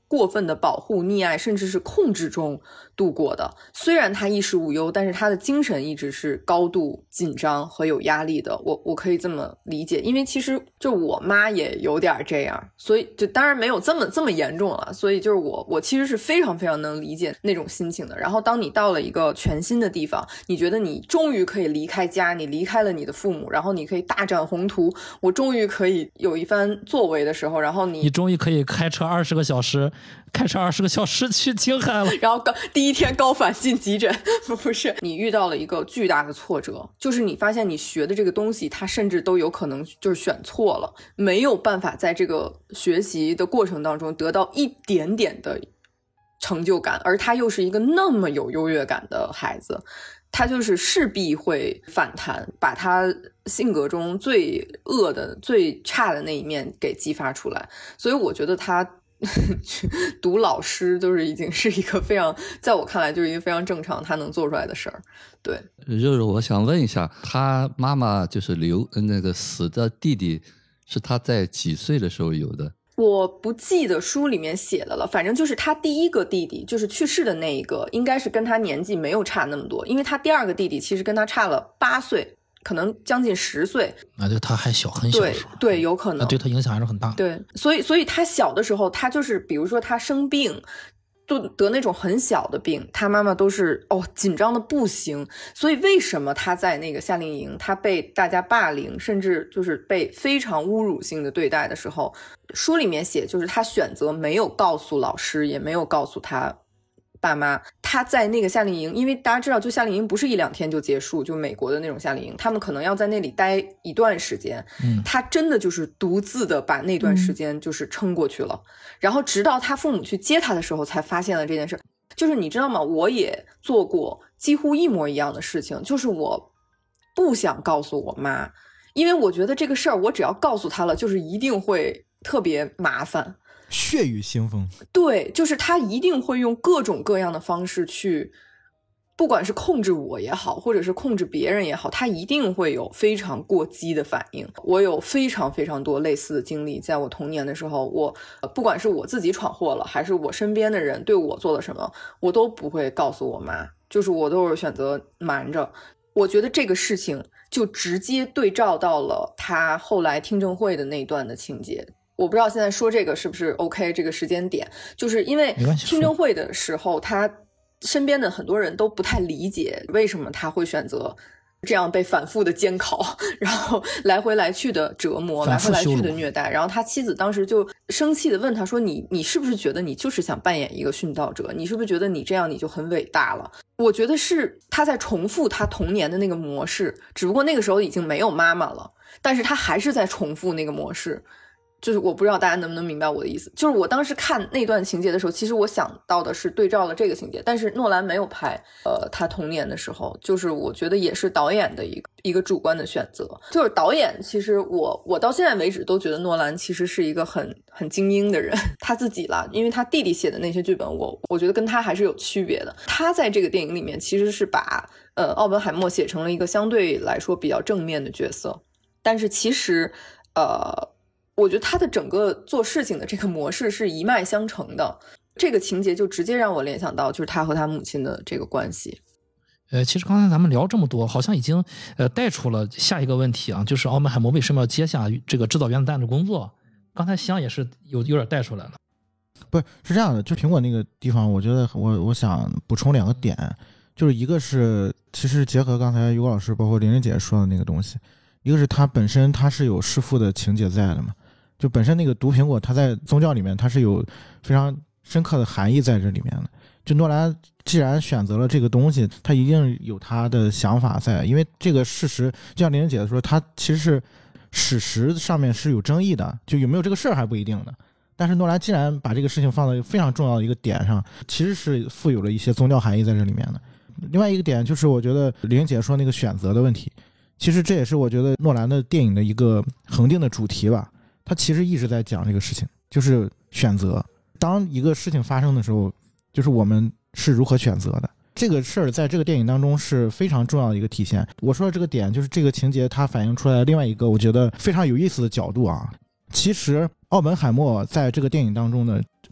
过分的保护、溺爱，甚至是控制中度过的。虽然他衣食无忧，但是他的精神一直是高度紧张和有压力的。我我可以这么理解，因为其实就我妈也有点这样，所以就当然没有这么这么严重了。所以就是我我其实是非常非常能理解那种心情的。然后当你到了一个全新的地方，你觉得你终于可以离开家，你离开了你的父母，然后你可以大展宏图，我终于可以有一番作为的时候，然后你你终于可以开车二十个小时，开车二十个小时去青海了。 然后高第一天高反进急诊，不是你遇到了一个巨大的挫折，就是你发现你学的这个东西，它甚至都有可能就是选错了，没有办法在这个学习的过程当中得到一点点的成就感，而他又是一个那么有优越感的孩子，他就是势必会反弹，把他性格中最恶的、最差的那一面给激发出来。所以我觉得他读老师就是已经是一个非常，在我看来就是一个非常正常他能做出来的事儿。对， 肉肉，我想问一下，他妈妈就是留那个死的弟弟，是他在几岁的时候有的？ 我不记得书里面写的了，反正就是他第一个弟弟，就是去世的那一个，应该是跟他年纪没有差那么多，因为他第二个弟弟其实跟他差了八岁，可能将近十岁。 那就他还小，很小的时候， 对对，有可能， 那对他影响还是很大。 对，所以所以他小的时候，他就是比如说他生病，就得那种很小的病，他妈妈都是哦紧张的不行。所以为什么他在那个夏令营，他被大家霸凌，甚至就是被非常侮辱性的对待的时候，书里面写就是他选择没有告诉老师，也没有告诉他爸妈，他在那个夏令营，因为大家知道就夏令营不是一两天就结束，就美国的那种夏令营，他们可能要在那里待一段时间，嗯，他真的就是独自的把那段时间就是撑过去了，嗯，然后直到他父母去接他的时候才发现了这件事。就是你知道吗，我也做过几乎一模一样的事情，就是我不想告诉我妈，因为我觉得这个事儿我只要告诉她了，就是一定会特别麻烦， 血雨腥风。 对，就是他一定会用各种各样的方式去，不管是控制我也好，或者是控制别人也好，他一定会有非常过激的反应。我有非常非常多类似的经历，在我童年的时候，我不管是我自己闯祸了，还是我身边的人对我做了什么，我都不会告诉我妈，就是我都是选择瞒着。我觉得这个事情就直接对照到了他后来听证会的那一段的情节。我不知道现在说这个是不是 OK， 这个时间点，就是因为听证会的时候，他身边的很多人都不太理解为什么他会选择这样被反复的监考，然后来回来去的折磨，来回来去的虐待。然后他妻子当时就生气的问他说，你你是不是觉得你就是想扮演一个殉道者？你是不是觉得你这样你就很伟大了？我觉得是他在重复他童年的那个模式，只不过那个时候已经没有妈妈了，但是他还是在重复那个模式。就是我不知道大家能不能明白我的意思，就是我当时看那段情节的时候，其实我想到的是对照了这个情节，但是诺兰没有拍呃他童年的时候，就是我觉得也是导演的一个一个主观的选择。就是导演其实我我到现在为止都觉得诺兰其实是一个很很精英的人，他自己啦，因为他弟弟写的那些剧本我我觉得跟他还是有区别的。他在这个电影里面其实是把呃奥本海默写成了一个相对来说比较正面的角色，但是其实呃我觉得他的整个做事情的这个模式是一脉相承的，这个情节就直接让我联想到就是他和他母亲的这个关系。 呃，其实刚才咱们聊这么多，好像已经呃带出了下一个问题啊，就是奥本海默为什么要接下这个制造原子弹的工作？刚才香也是有有点带出来了。 不是，是这样的，就苹果那个地方，我觉得我我想补充两个点，就是一个是其实结合刚才于果老师包括玲玲姐说的那个东西，一个是它本身它是有弑父的情节在的嘛。就本身那个毒苹果，它在宗教里面它是有非常深刻的含义在这里面的。就诺兰既然选择了这个东西，他一定有他的想法在，因为这个事实，就像玲玲姐说，他其实是史实上面是有争议的，就有没有这个事儿还不一定的。但是诺兰既然把这个事情放到非常重要的一个点上，其实是富有了一些宗教含义在这里面的。另外一个点就是我觉得玲玲姐说那个选择的问题，其实这也是我觉得诺兰的电影的一个恒定的主题吧。他其实一直在讲这个事情，就是选择。当一个事情发生的时候，就是我们是如何选择的。这个事儿在这个电影当中是非常重要的一个体现。我说的这个点，就是这个情节它反映出来另外一个我觉得非常有意思的角度啊。其实奥本海默在这个电影当中呢，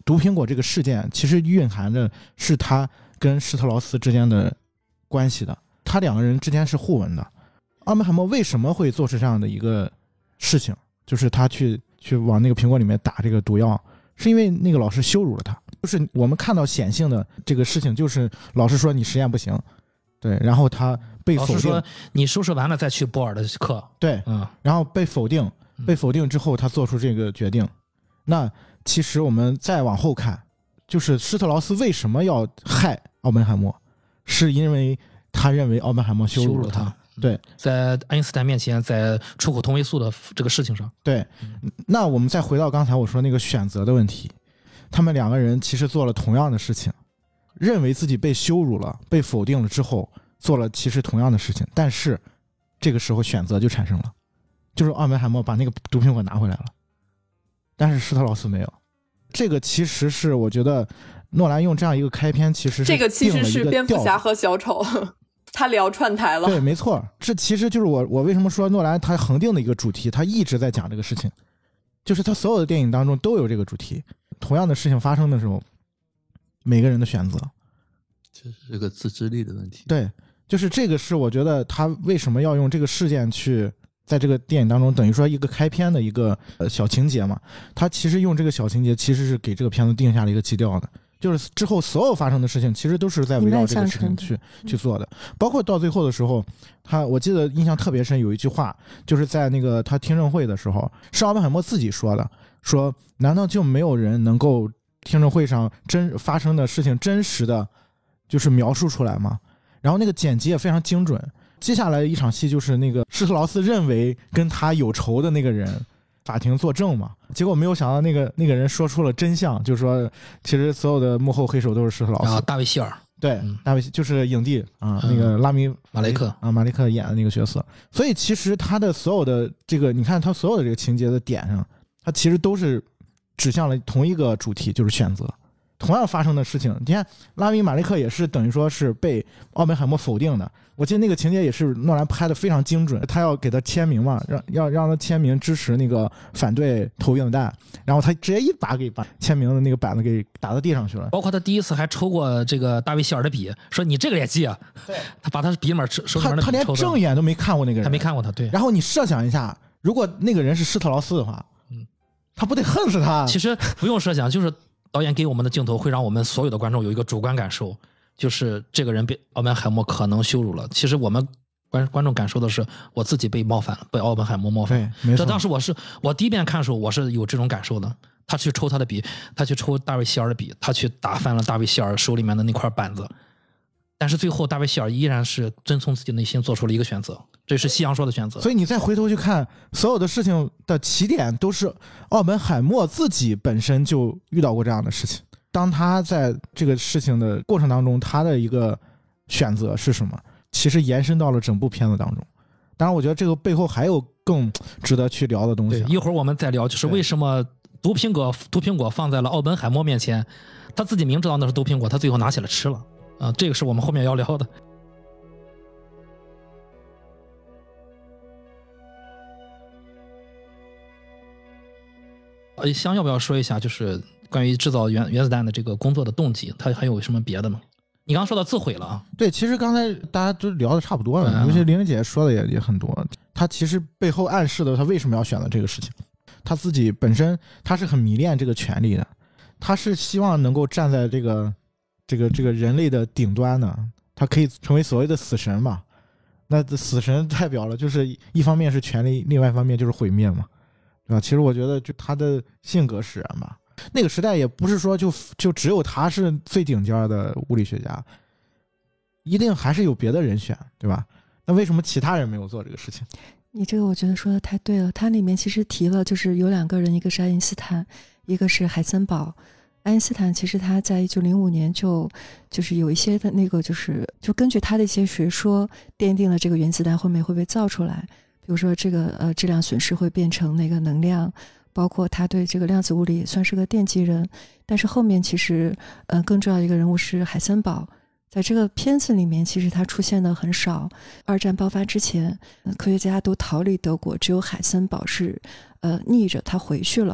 毒苹果这个事件其实蕴含着是他跟施特劳斯之间的关系的，他两个人之间是互文的。奥本海默为什么会做出这样的一个事情，就是他去去往那个苹果里面打这个毒药，是因为那个老师羞辱了他。就是我们看到显性的这个事情，就是老师说你实验不行，对，然后他被否定， 老师说你收拾完了再去波尔的课， 对， 嗯， 然后被否定，被否定之后他做出这个决定。那其实我们再往后看，就是施特劳斯为什么要害奥本海默，是因为他认为奥本海默羞辱了他。 他对， 在爱因斯坦面前，在出口同位素的这个事情上， 对，那我们再回到刚才我说那个选择的问题，他们两个人其实做了同样的事情，认为自己被羞辱了、被否定了之后，做了其实同样的事情，但是这个时候选择就产生了，就是奥本海默把那个毒苹果拿回来了，但是施特劳斯没有。这个其实是我觉得诺兰用这样一个开篇，其实是这个其实是蝙蝠侠和小丑。他聊串台了， 对，没错，这其实就是我我为什么说诺兰他恒定的一个主题，他一直在讲这个事情，就是他所有的电影当中都有这个主题。同样的事情发生的时候，每个人的选择， 这是个自制力的问题。 对，就是这个是我觉得他为什么要用这个事件去在这个电影当中，等于说一个开篇的一个呃小情节嘛，他其实用这个小情节其实是给这个片子定下了一个基调的。就是之后所有发生的事情，其实都是在围绕这个事情去去做的，包括到最后的时候，他我记得印象特别深，有一句话，就是在那个他听证会的时候，是奥本海默自己说的，说难道就没有人能够听证会上真发生的事情真实的就是描述出来吗？然后那个剪辑也非常精准。接下来一场戏就是那个施特劳斯认为跟他有仇的那个人。法庭作证嘛，结果没有想到那个那个人说出了真相，就是说其实所有的幕后黑手都是施特劳斯。 啊，大卫希尔， 对，嗯、大卫就是影帝啊、嗯，那个拉米马雷克啊，马雷克演的那个角色。所以其实他的所有的这个，你看他所有的这个情节的点上，他其实都是指向了同一个主题，就是选择。同样发生的事情，你看拉米马雷克也是等于说是被奥本海默否定的。我记得那个情节也是诺兰拍的非常精准，他要给他签名嘛，让要让他签名支持那个反对投原子弹，然后他直接一把给把签名的那个板子给打到地上去了。 包括他第一次还抽过这个大卫希尔的笔，说你这个也记啊？对，他把他笔里面手手里面的笔抽的。 他连正眼都没看过那个人， 他没看过他。对。 然后你设想一下，如果那个人是施特劳斯的话，嗯，他不得恨死他？ 其实不用设想，就是导演给我们的镜头会让我们所有的观众有一个主观感受，就是这个人被奥本海默可能羞辱了。其实我们观观众感受的是我自己被冒犯了，被奥本海默冒犯了。 对，没错。 这当时我是我第一遍看的时候，我是有这种感受的。他去抽他的笔，他去抽大卫希尔的笔，他去打翻了大卫希尔手里面的那块板子。但是最后大卫希尔依然是遵从自己内心做出了一个选择，这是西洋说的选择。 所以你再回头去看，所有的事情的起点都是奥本海默自己本身就遇到过这样的事情。当他在这个事情的过程当中，他的一个选择是什么，其实延伸到了整部片子当中。当然我觉得这个背后还有更值得去聊的东西、啊、 对，一会儿我们再聊，就是为什么毒苹果毒苹果放在了奥本海默面前，他自己明知道那是毒苹果，他最后拿起来吃了啊，这个是我们后面要聊的。呃，香要不要说一下，就是关于制造原原子弹的这个工作的动机，它还有什么别的吗？你刚刚说到自毁了啊？ 对，其实刚才大家都聊的差不多了，嗯、尤其玲玲姐说的也也很多。她其实背后暗示的，她为什么要选择这个事情？她自己本身她是很迷恋这个权利的，她是希望能够站在这个这个这个人类的顶端的，她可以成为所谓的死神嘛。那死神代表了就是一方面是权利，另外一方面就是毁灭嘛。对吧？其实我觉得就他的性格使然吧。那个时代也不是说就就只有他是最顶尖的物理学家，一定还是有别的人选，对吧？那为什么其他人没有做这个事情？ 你这个我觉得说的太对了。它里面其实提了，就是有两个人，一个是爱因斯坦，一个是海森堡。爱因斯坦其实他在一九零五年就就是有一些的那个就是就根据他的一些学说奠定了这个原子弹后面会被造出来。比如说这个呃质量损失会变成那个能量，包括他对这个量子物理也算是个奠基人。但是后面其实呃更重要一个人物是海森堡，在这个片子里面其实他出现的很少。二战爆发之前、呃、科学家都逃离德国，只有海森堡是呃逆着他回去了。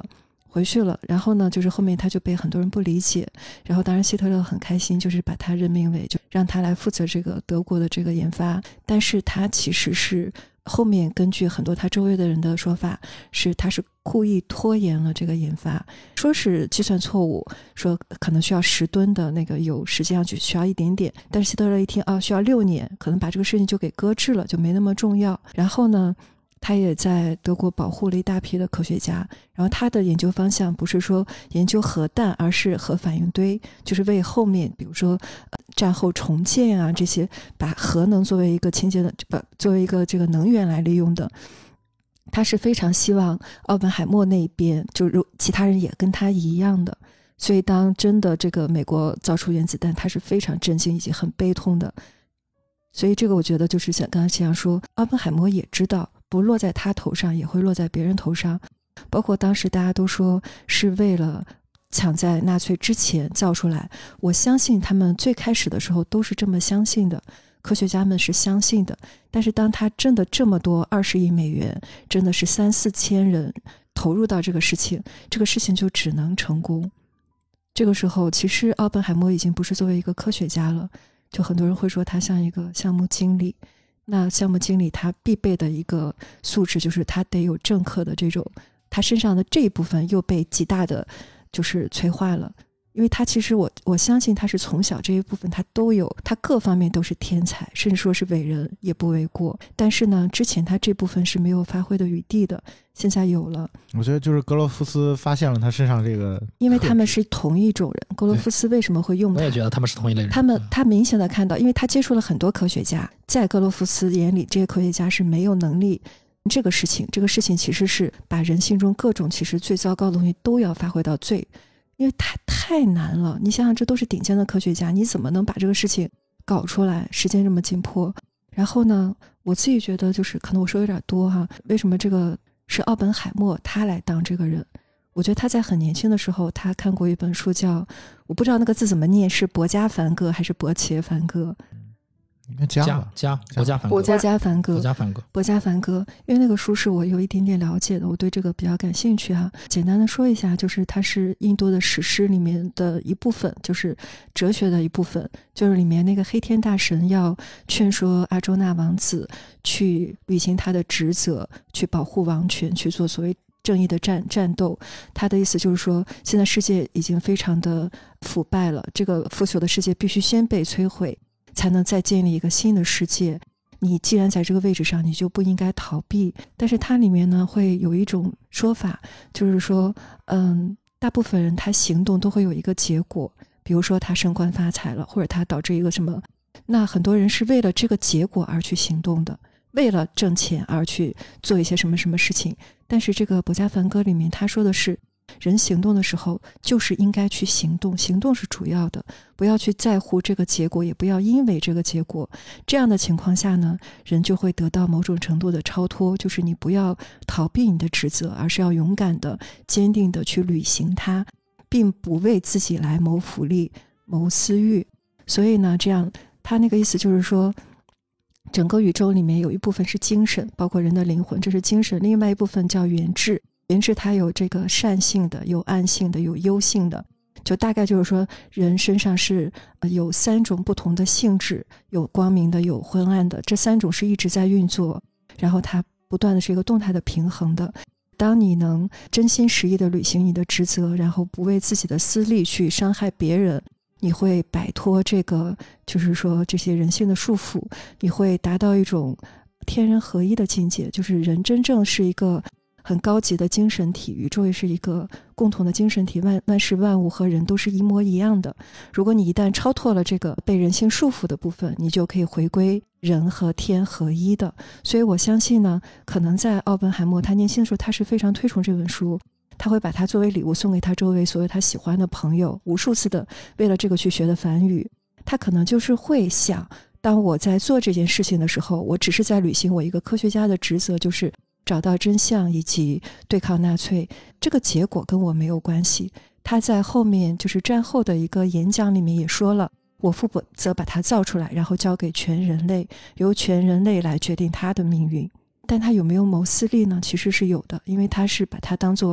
回去了。然后呢，就是后面他就被很多人不理解，然后当然希特勒很开心，就是把他任命为就让他来负责这个德国的这个研发，但是他其实是后面根据很多他周围的人的说法，是他是故意拖延了这个研发，说是计算错误，说可能需要十吨的那个油，实际上就需要一点点，但是希特勒一听啊，需要六年，可能把这个事情就给搁置了，就没那么重要。然后呢，他也在德国保护了一大批的科学家，然后他的研究方向不是说研究核弹，而是核反应堆，就是为后面比如说、呃、战后重建啊这些，把核能作为一个清洁的不作为一个这个能源来利用的。他是非常希望奥本海默那边就是其他人也跟他一样的，所以当真的这个美国造出原子弹，他是非常震惊以及很悲痛的。所以这个我觉得就是像刚才这样说，奥本海默也知道不落在他头上也会落在别人头上，包括当时大家都说是为了抢在纳粹之前造出来，我相信他们最开始的时候都是这么相信的，科学家们是相信的，但是当他真的这么多二十亿美元，真的是三四千人投入到这个事情，这个事情就只能成功。这个时候其实奥本海默已经不是作为一个科学家了，就很多人会说他像一个项目经理，那项目经理他必备的一个素质就是他得有政客的这种，他身上的这一部分又被极大的就是催化了，因为他其实我我相信他是从小这一部分他都有，他各方面都是天才，甚至说是伟人也不为过，但是呢之前他这部分是没有发挥的余地的，现在有了。 我觉得就是格罗夫斯发现了他身上这个， 因为他们是同一种人，格罗夫斯为什么会用他？ 我也觉得他们是同一类人。 他们他明显的看到，因为他接触了很多科学家，在格罗夫斯眼里这些科学家是没有能力这个事情，这个事情其实是把人性中各种其实最糟糕的东西都要发挥到最，因为太太难了，你想想这都是顶尖的科学家，你怎么能把这个事情搞出来，时间这么紧迫。然后呢我自己觉得就是可能我说有点多哈，为什么这个是奥本海默他来当这个人，我觉得他在很年轻的时候他看过一本书叫，我不知道那个字怎么念，是伯加梵歌还是伯切梵歌， 应该加吧加伯加梵歌， 伯加梵歌， 伯加梵歌， 伯加梵歌，因为那个书是我有一点点了解的，我对这个比较感兴趣哈。简单的说一下，就是它是印度的史诗里面的一部分，就是哲学的一部分，就是里面那个黑天大神要劝说阿周那王子去履行他的职责，去保护王权，去做所谓正义的战战斗。他的意思就是说，现在世界已经非常的腐败了，这个腐朽的世界必须先被摧毁，才能再建立一个新的世界。你既然在这个位置上，你就不应该逃避。但是它里面呢会有一种说法，就是说嗯，大部分人他行动都会有一个结果，比如说他升官发财了，或者他导致一个什么，那很多人是为了这个结果而去行动的，为了挣钱而去做一些什么什么事情。但是这个伯加梵歌里面他说的是，人行动的时候就是应该去行动，行动是主要的，不要去在乎这个结果，也不要因为这个结果。这样的情况下呢，人就会得到某种程度的超脱，就是你不要逃避你的职责，而是要勇敢的坚定的去履行它，并不为自己来谋福利谋私欲。所以呢这样他那个意思就是说，整个宇宙里面有一部分是精神，包括人的灵魂，这是精神，另外一部分叫元智，元智它有这个善性的，有暗性的，有幽性的，就大概就是说人身上是有三种不同的性质，有光明的，有昏暗的，这三种是一直在运作，然后它不断的是一个动态的平衡的。当你能真心实意的履行你的职责，然后不为自己的私利去伤害别人，你会摆脱这个就是说这些人性的束缚，你会达到一种天人合一的境界，就是人真正是一个很高级的精神体，宇宙也是一个共同的精神体，万万事万物和人都是一模一样的。如果你一旦超脱了这个被人性束缚的部分，你就可以回归人和天合一的。所以我相信呢，可能在奥本海默他年轻的时候，他是非常推崇这本书，他会把它作为礼物送给他周围所有他喜欢的朋友，无数次的为了这个去学的梵语。他可能就是会想，当我在做这件事情的时候，我只是在履行我一个科学家的职责，就是找到真相以及对抗纳粹，这个结果跟我没有关系。他在后面就是战后的一个演讲里面也说了，我负责把它造出来，然后交给全人类，由全人类来决定他的命运。但他有没有谋私利呢？其实是有的，因为他是把它当作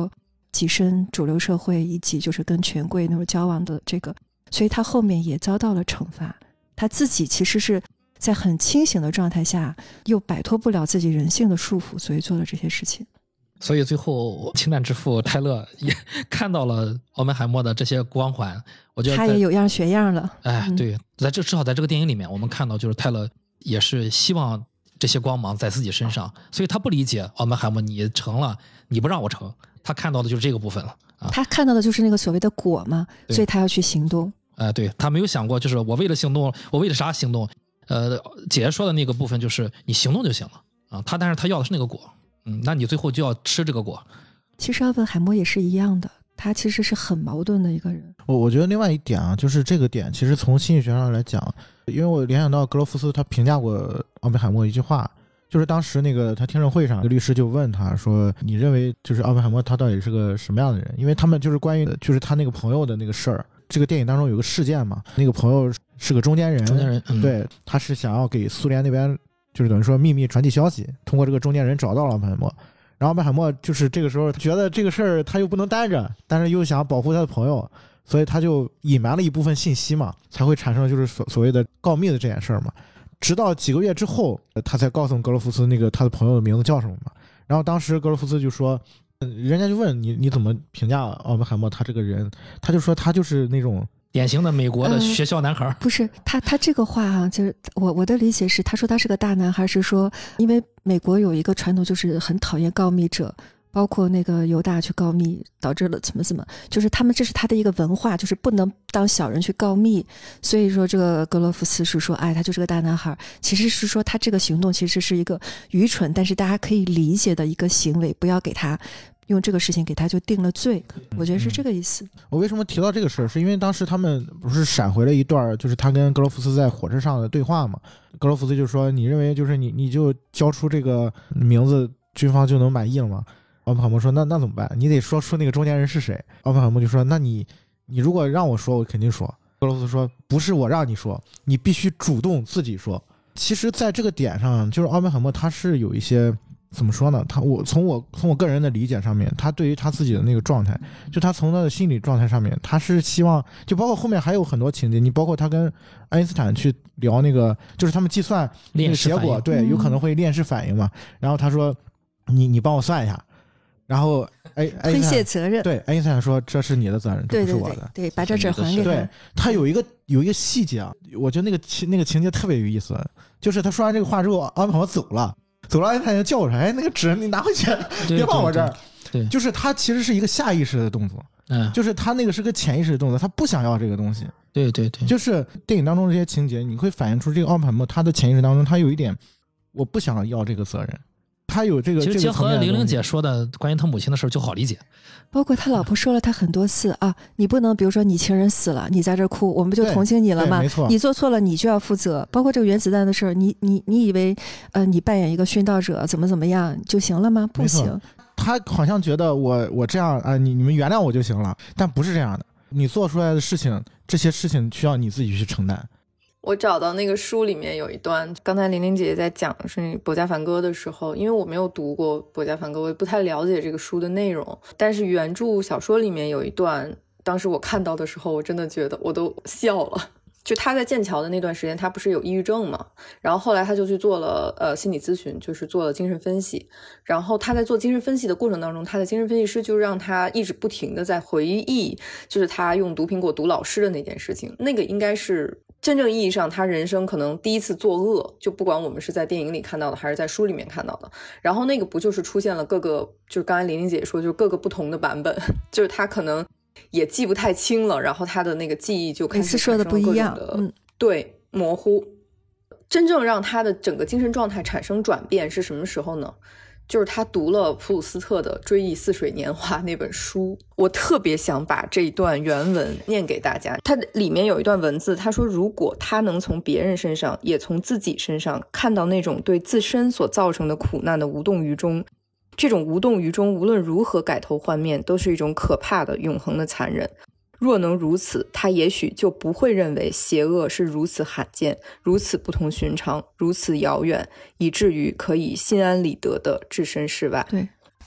跻身主流社会，以及就是跟权贵那种交往的这个，所以他后面也遭到了惩罚。他自己其实是在很清醒的状态下，又摆脱不了自己人性的束缚，所以做了这些事情。 所以最后情感之父泰勒也看到了奥本海默的这些光环，我觉得他也有样学样了。 哎，对，在这至少在这个电影里面，我们看到就是泰勒也是希望这些光芒在自己身上，所以他不理解奥本海默你成了，你不让我成，他看到的就是这个部分了啊。 他看到的就是那个所谓的果嘛，所以他要去行动。 哎、呃，对，他没有想过就是我为了行动，我为了啥行动？呃，姐姐说的那个部分就是你行动就行了啊。他但是他要的是那个果。嗯，那你最后就要吃这个果。 其实奥本海默也是一样的，他其实是很矛盾的一个人。 我我觉得另外一点啊，就是这个点，其实从心理学上来讲，因为我联想到格罗夫斯他评价过奥本海默一句话，就是当时那个他听证会上，律师就问他说：“你认为就是奥本海默他到底是个什么样的人？”因为他们就是关于就是他那个朋友的那个事儿，这个电影当中有个事件嘛，那个朋友是个中间人， 中间人，嗯、 对，他是想要给苏联那边。就是等于说秘密传递消息，通过这个中间人找到了奥本海默，然后奥本海默就是这个时候觉得这个事儿他又不能担着，但是又想保护他的朋友，所以他就隐瞒了一部分信息嘛，才会产生就是所所谓的告密的这件事儿嘛。直到几个月之后，他才告诉格罗夫斯那个他的朋友的名字叫什么嘛。然后当时格罗夫斯就说，人家就问你你怎么评价奥本海默他这个人，他就说他就是那种。 典型的美国的学校男孩、呃、 不是他他这个话啊，就是我我的理解是，他说他是个大男孩，是说因为美国有一个传统，就是很讨厌告密者，包括那个犹大去告密，导致了怎么怎么，就是他们这是他的一个文化，就是不能当小人去告密。所以说这个格罗夫斯是说，哎，他就是个大男孩，其实是说他这个行动其实是一个愚蠢，但是大家可以理解的一个行为，不要给他。用这个事情给他就定了罪，我觉得是这个意思。 嗯、我为什么提到这个事儿，是因为当时他们不是闪回了一段，就是他跟格罗夫斯在火车上的对话嘛。格罗夫斯就说：“你认为就是你你就交出这个名字，军方就能满意了吗？”奥本海默说：“那那怎么办？你得说出那个中间人是谁。”奥本海默就说：“那你你如果让我说，我肯定说。”格罗夫斯说：“不是我让你说，你必须主动自己说。”其实，在这个点上，就是奥本海默他是有一些。怎么说呢？他我从我从我个人的理解上面，他对于他自己的那个状态，就他从他的心理状态上面，他是希望，就包括后面还有很多情节，你包括他跟爱因斯坦去聊那个，就是他们计算那个结果，对，有可能会链式反应嘛。然后他说：“你你帮我算一下。”然后哎， 推卸责任， 对，爱因斯坦说：“这是你的责任，这不是我的。” 对对对，对，把这纸还给他。 对，他有一个有一个细节啊，我觉得那个情那个情节特别有意思，就是他说完这个话之后，奥本海默走了。走了，他就叫我说：“哎，那个纸你拿回去，别放我这儿。”对，就是他其实是一个下意识的动作，嗯，就是他那个是个潜意识的动作，他不想要这个东西。 对对对， 就是电影当中这些情节，你会反映出这个奥本海默他的潜意识当中，他有一点我不想要这个责任，他有这个。 其实结合玲玲姐说的关于他母亲的事就好理解。 包括他老婆说了他很多次啊，你不能比如说你情人死了，你在这哭，我们不就同情你了吗？你做错了你就要负责。包括这个原子弹的事儿，你你你以为呃你扮演一个殉道者怎么怎么样就行了吗？不行。 他好像觉得我我这样啊、呃，你你们原谅我就行了，但不是这样的。你做出来的事情，这些事情需要你自己去承担。 我找到那个书里面有一段，刚才玲玲姐姐在讲是《伯加梵歌》的时候，因为我没有读过《伯加梵歌》，我也不太了解这个书的内容，但是原著小说里面有一段，当时我看到的时候，我真的觉得我都笑了。就他在剑桥的那段时间，他不是有抑郁症嘛，然后后来他就去做了呃心理咨询，就是做了精神分析。然后他在做精神分析的过程当中，他的精神分析师就让他一直不停的在回忆，就是他用毒苹果毒老师的那件事情。那个应该是真正意义上他人生可能第一次作恶，就不管我们是在电影里看到的还是在书里面看到的。然后那个不就是出现了各个，就是刚才玲玲姐说，就是各个不同的版本，就是他可能也记不太清了，然后他的那个记忆就开始说的不一样， 嗯，对，模糊。真正让他的整个精神状态产生转变是什么时候呢？就是他读了普鲁斯特的《追忆似水年华》那本书。我特别想把这一段原文念给大家。它里面有一段文字，他说如果他能从别人身上也从自己身上看到那种对自身所造成的苦难的无动于衷，这种无动于衷无论如何改头换面都是一种可怕的永恒的残忍。若能如此，他也许就不会认为邪恶是如此罕见，如此不同寻常，如此遥远，以至于可以心安理得的置身事外。 对，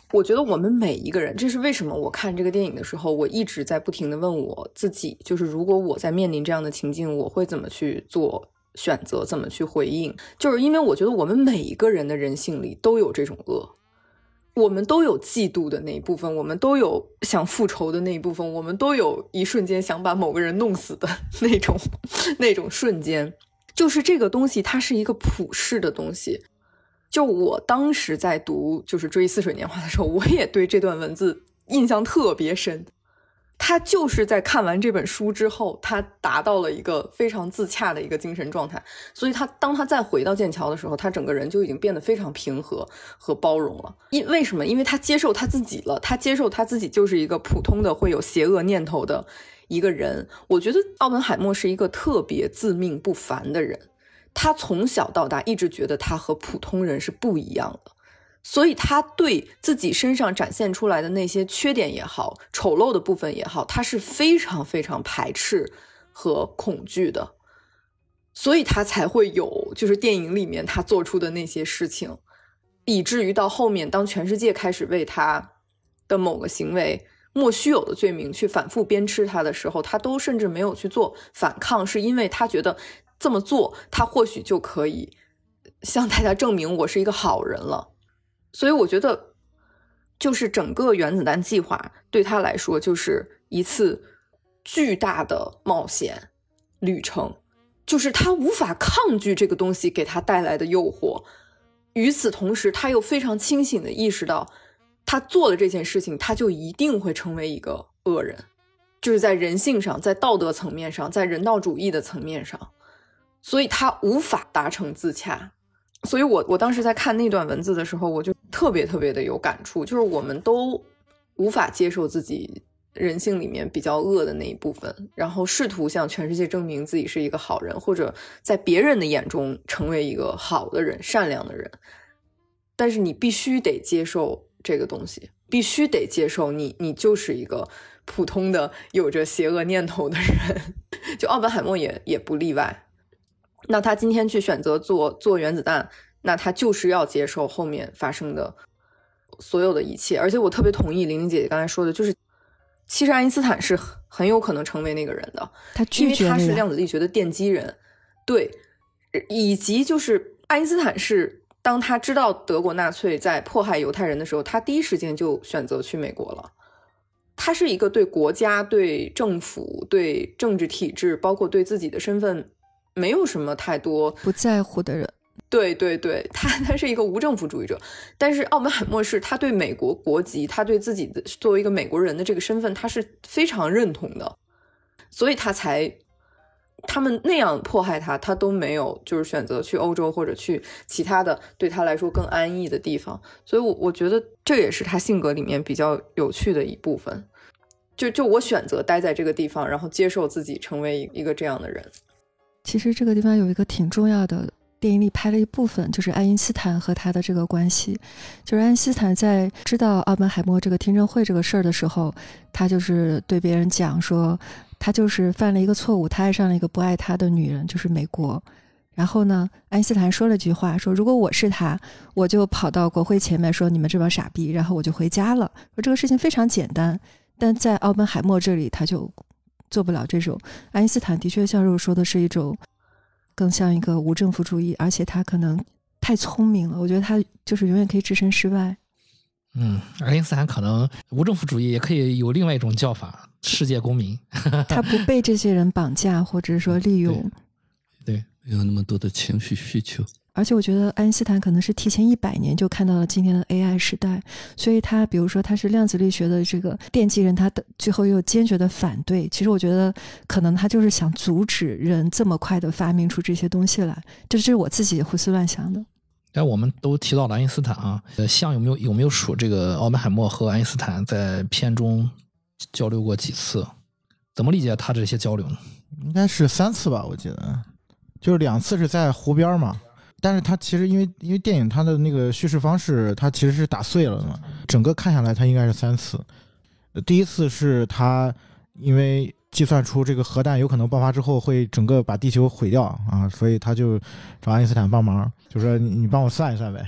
我觉得我们每一个人，这是为什么我看这个电影的时候，我一直在不停的问我自己，就是如果我在面临这样的情境，我会怎么去做选择，怎么去回应，就是因为我觉得我们每一个人的人性里都有这种恶，我们都有嫉妒的那一部分，我们都有想复仇的那一部分，我们都有一瞬间想把某个人弄死的那种那种瞬间，就是这个东西它是一个普世的东西。就我当时在读就是《追忆似水年华》的时候，我也对这段文字印象特别深。他就是在看完这本书之后，他达到了一个非常自洽的一个精神状态，所以他当他再回到剑桥的时候，他整个人就已经变得非常平和和包容了。因为什么？因为他接受他自己了，他接受他自己就是一个普通的会有邪恶念头的一个人。我觉得奥本海默是一个特别自命不凡的人，他从小到大一直觉得他和普通人是不一样的，所以他对自己身上展现出来的那些缺点也好，丑陋的部分也好，他是非常非常排斥和恐惧的，所以他才会有就是电影里面他做出的那些事情，以至于到后面当全世界开始为他的某个行为莫须有的罪名去反复鞭笞他的时候，他都甚至没有去做反抗，是因为他觉得这么做他或许就可以向大家证明我是一个好人了。所以我觉得就是整个原子弹计划对他来说就是一次巨大的冒险旅程，就是他无法抗拒这个东西给他带来的诱惑，与此同时他又非常清醒地意识到他做了这件事情他就一定会成为一个恶人，就是在人性上，在道德层面上，在人道主义的层面上，所以他无法达成自洽。所以我我当时在看那段文字的时候，我就特别特别的有感触，就是我们都无法接受自己人性里面比较恶的那一部分，然后试图向全世界证明自己是一个好人，或者在别人的眼中成为一个好的人，善良的人。但是你必须得接受这个东西，必须得接受你你就是一个普通的有着邪恶念头的人，就奥本海默也也不例外。那他今天去选择做做原子弹，那他就是要接受后面发生的所有的一切。而且我特别同意玲玲姐姐刚才说的，就是其实爱因斯坦是很有可能成为那个人的， 他拒绝了， 因为他是量子力学的奠基人。对，以及就是爱因斯坦是当他知道德国纳粹在迫害犹太人的时候，他第一时间就选择去美国了。他是一个对国家、对政府、对政治体制，包括对自己的身份没有什么太多不在乎的人。 对对对，他他是一个无政府主义者。但是奥本海默是他对美国国籍，他对自己的作为一个美国人的这个身份他是非常认同的，所以他才他们那样迫害他，他都没有就是选择去欧洲或者去其他的对他来说更安逸的地方。所以我我觉得这也是他性格里面比较有趣的一部分，就就我选择待在这个地方，然后接受自己成为一个这样的人。 其实这个地方有一个挺重要的，电影里拍了一部分，就是爱因斯坦和他的这个关系。就是爱因斯坦在知道奥本海默这个听证会这个事儿的时候，他就是对别人讲说他就是犯了一个错误，他爱上了一个不爱他的女人，就是美国。然后呢，爱因斯坦说了句话，说如果我是他，我就跑到国会前面说你们这帮傻逼，然后我就回家了。说这个事情非常简单，但在奥本海默这里他就做不了这种。爱因斯坦的确像肉说的是一种更像一个无政府主义，而且他可能太聪明了，我觉得他就是永远可以置身事外。 嗯，爱因斯坦可能无政府主义也可以有另外一种叫法，世界公民。 他不被这些人绑架或者说利用。 对，对， 没有那么多的情绪需求。 而且我觉得爱因斯坦可能是提前一百年就看到了今天的 A I 时代，所以他比如说他是量子力学的这个奠基人，他的最后又坚决的反对。其实我觉得可能他就是想阻止人这么快的发明出这些东西来，这是我自己胡思乱想的。 但我们都提到了爱因斯坦啊，呃，像有没有有没有数这个奥本海默和爱因斯坦在片中交流过几次？怎么理解他这些交流呢？ 应该是三次吧，我记得，就是两次是在湖边嘛。但是他其实因为因为电影它的那个叙事方式，它其实是打碎了的嘛，整个看下来它应该是三次。第一次是他因为计算出这个核弹有可能爆发之后会整个把地球毁掉啊，所以他就找爱因斯坦帮忙，就说你你帮我算一算呗。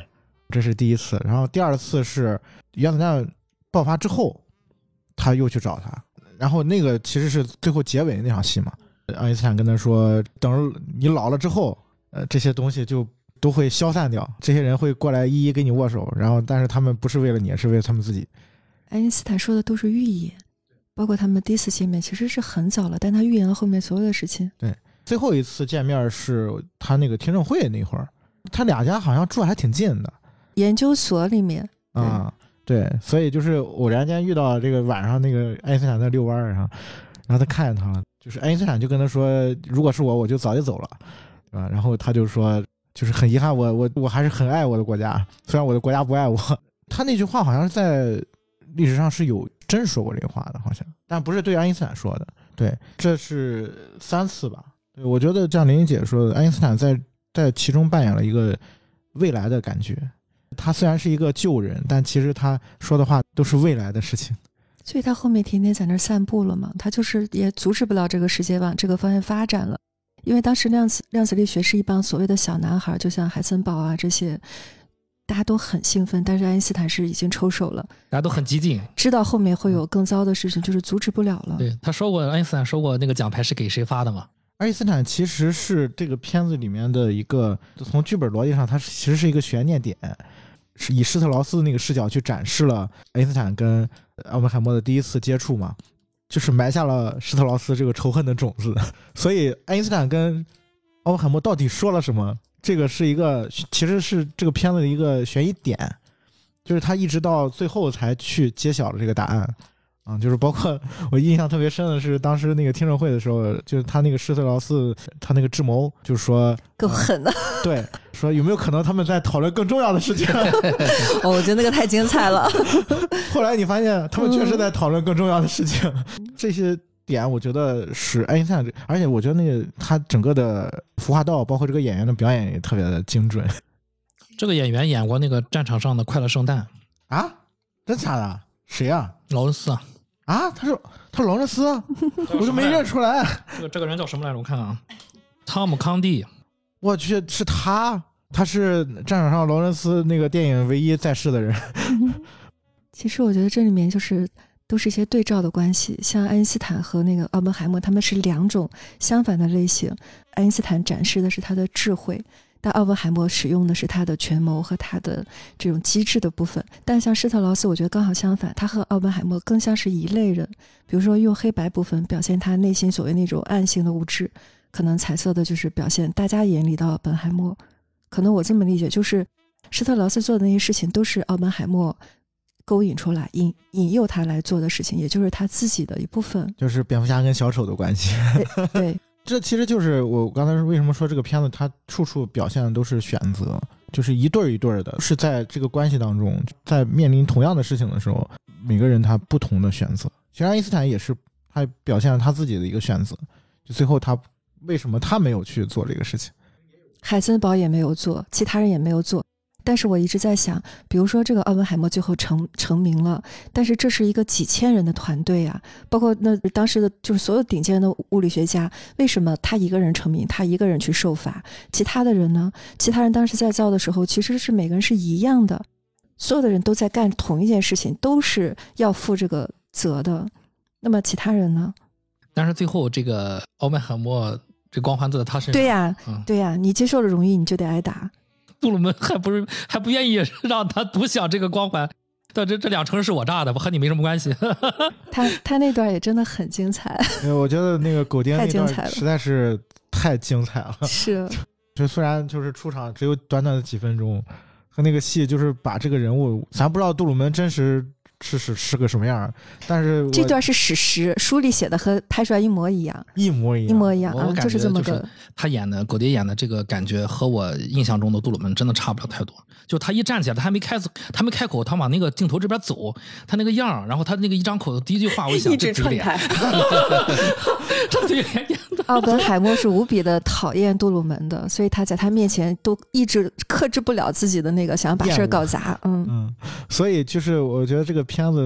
这是第一次。然后第二次是原子弹爆发之后，他又去找他，然后那个其实是最后结尾那场戏嘛。爱因斯坦跟他说，等你老了之后，呃，这些东西就都会消散掉，这些人会过来一一跟你握手，然后但是他们不是为了你，是为了他们自己。 爱因斯坦说的都是预言，包括他们第一次见面其实是很早了，但他预言了后面所有的事情。 对，最后一次见面是他那个听证会那会儿，他俩家好像住还挺近的， 研究所里面啊，对，所以就是偶然间遇到这个晚上那个爱因斯坦在遛弯儿，然后然后他看见他了，就是爱因斯坦就跟他说，如果是我我就早就走了，对吧？然后他就说，就是很遗憾，我我我还是很爱我的国家，虽然我的国家不爱我。他那句话好像是在历史上是有真说过这个话的，好像，但不是对爱因斯坦说的。对，这是三次吧。对，我觉得像林林姐说的，爱因斯坦在在其中扮演了一个未来的感觉。他虽然是一个旧人，但其实他说的话都是未来的事情。 所以他后面天天在那儿散步了嘛，他就是也阻止不了这个世界往这个方向发展了。因为当时量子量子力学是一帮所谓的小男孩，就像海森堡啊这些，大家都很兴奋，但是爱因斯坦是已经抽手了， 大家都很激进， 知道后面会有更糟的事情，就是阻止不了了。 对，他说过，爱因斯坦说过那个奖牌是给谁发的嘛？ 爱因斯坦其实是这个片子里面的一个，从剧本逻辑上，它其实是一个悬念点，是以施特劳斯那个视角去展示了爱因斯坦跟奥本海默的第一次接触嘛，就是埋下了施特劳斯这个仇恨的种子。所以爱因斯坦跟奥本海默到底说了什么，这个是一个其实是这个片子的一个悬疑点，就是他一直到最后才去揭晓了这个答案。啊、嗯，就是包括我印象特别深的是，当时那个听证会的时候，就是他那个施特劳斯，他那个智谋就是说够狠的、呃， 对，说有没有可能他们在讨论更重要的事情？ 哦，我觉得那个太精彩了。 后来你发现他们确实在讨论更重要的事情，嗯、这些点我觉得是爱因斯坦，而且我觉得那个他整个的服化道，包括这个演员的表演也特别的精准。 这个演员演过那个战场上的快乐圣诞啊？真假的？谁啊？ 劳伦斯啊。 啊，他是他是劳伦斯，我就没认出来。 这个这个人叫什么来着？我看看啊，汤姆康蒂。 我去，是他，他是战场上劳伦斯那个电影唯一在世的人。 其实我觉得这里面就是都是一些对照的关系，像爱因斯坦和那个奥本海默，他们是两种相反的类型。爱因斯坦展示的是他的智慧，但奥本海默使用的是他的权谋和他的这种机智的部分。但像施特劳斯我觉得刚好相反，他和奥本海默更像是一类人，比如说用黑白部分表现他内心所谓那种暗性的物质，可能彩色的就是表现大家眼里的奥本海默。可能我这么理解，就是施特劳斯做的那些事情都是奥本海默勾引出来引引诱他来做的事情，也就是他自己的一部分， 就是蝙蝠侠跟小丑的关系。 对, 对这其实就是我刚才为什么说这个片子它处处表现的都是选择，就是一对一对的，是在这个关系当中，在面临同样的事情的时候，每个人他不同的选择。其实爱因斯坦也是他表现了他自己的一个选择，就最后他为什么他没有去做这个事情， 海森堡也没有做，其他人也没有做。但是我一直在想，比如说这个奥本海默最后成成名了，但是这是一个几千人的团队啊，包括那当时的就是所有顶尖的物理学家，为什么他一个人成名，他一个人去受罚，其他的人呢？其他人当时在造的时候，其实是每个人是一样的，所有的人都在干同一件事情，都是要负这个责的。那么其他人呢？ 但是最后这个奥本海默这光环都在他身上。 对呀、 嗯， 对呀，你接受了荣誉，你就得挨打。 杜鲁门还不是还不愿意让他独享这个光环，但这这两城是我炸的，和你没什么关系。 他他那段也真的很精彩。 我觉得那个狗丁那段实在是太精彩了。 是， 就虽然就是出场只有短短的几分钟，和那个戏就是把这个人物，咱不知道杜鲁门真实是是是个什么样，但是这段是史实，书里写的和拍出来一模一样， 一模一样， 一模一样啊， 就是这么个。 他演的狗爹演的这个感觉和我印象中的杜鲁门真的差不了太多。就他一站起来，他还没开他没开口，他往那个镜头这边走，他那个样，然后他那个一张口第一句话，我一想， 一直串台， 这嘴脸。 奥本海默是无比的讨厌杜鲁门的，所以他在他面前都一直克制不了自己的那个想把事搞砸。嗯嗯，所以就是我觉得这个片子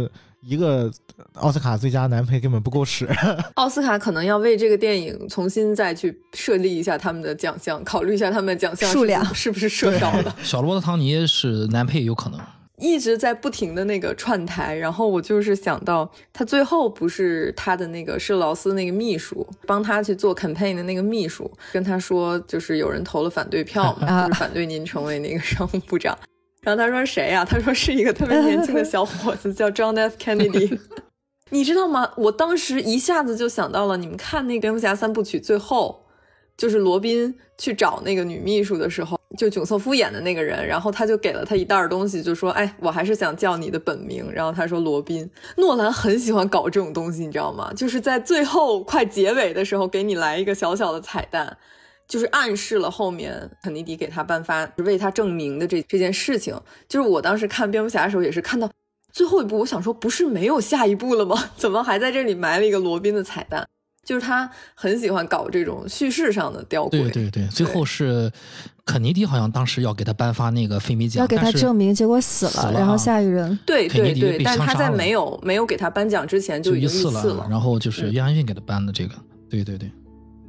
一个奥斯卡最佳男配根本不够使。 奥斯卡可能要为这个电影重新再去设立一下他们的奖项，考虑一下他们的奖项数量是不是设少了。 小罗伯特·唐尼是男配有可能。 一直在不停的那个串台，然后我就是想到他最后不是他的那个施劳斯那个秘书帮他去做 campaign 的那个秘书跟他说，就是有人投了反对票嘛，就是反对您成为那个商务部长。然后他说谁啊？他说是一个特别年轻的小伙子叫 John F. Kennedy。你知道吗？我当时一下子就想到了，你们看那个蝙蝠侠三部曲最后就是罗宾去找那个女秘书的时候，就囧瑟夫演的那个人，然后他就给了他一袋东西，就说哎，我还是想叫你的本名，然后他说罗宾。诺兰很喜欢搞这种东西，你知道吗？就是在最后快结尾的时候给你来一个小小的彩蛋，就是暗示了后面肯尼迪给他颁发为他证明的这这件事情。就是我当时看蝙蝠侠的时候也是看到最后一部，我想说不是没有下一部了吗？怎么还在这里埋了一个罗宾的彩蛋？就是他很喜欢搞这种叙事上的吊诡。 对对对，最后是肯尼迪好像当时要给他颁发那个费米奖， 要给他证明，结果死了， 死了然后下一任。 对对对，但他在了没有没有给他颁奖之前就已经遇刺了，然后就是约翰逊给他颁的这个，嗯、对对对。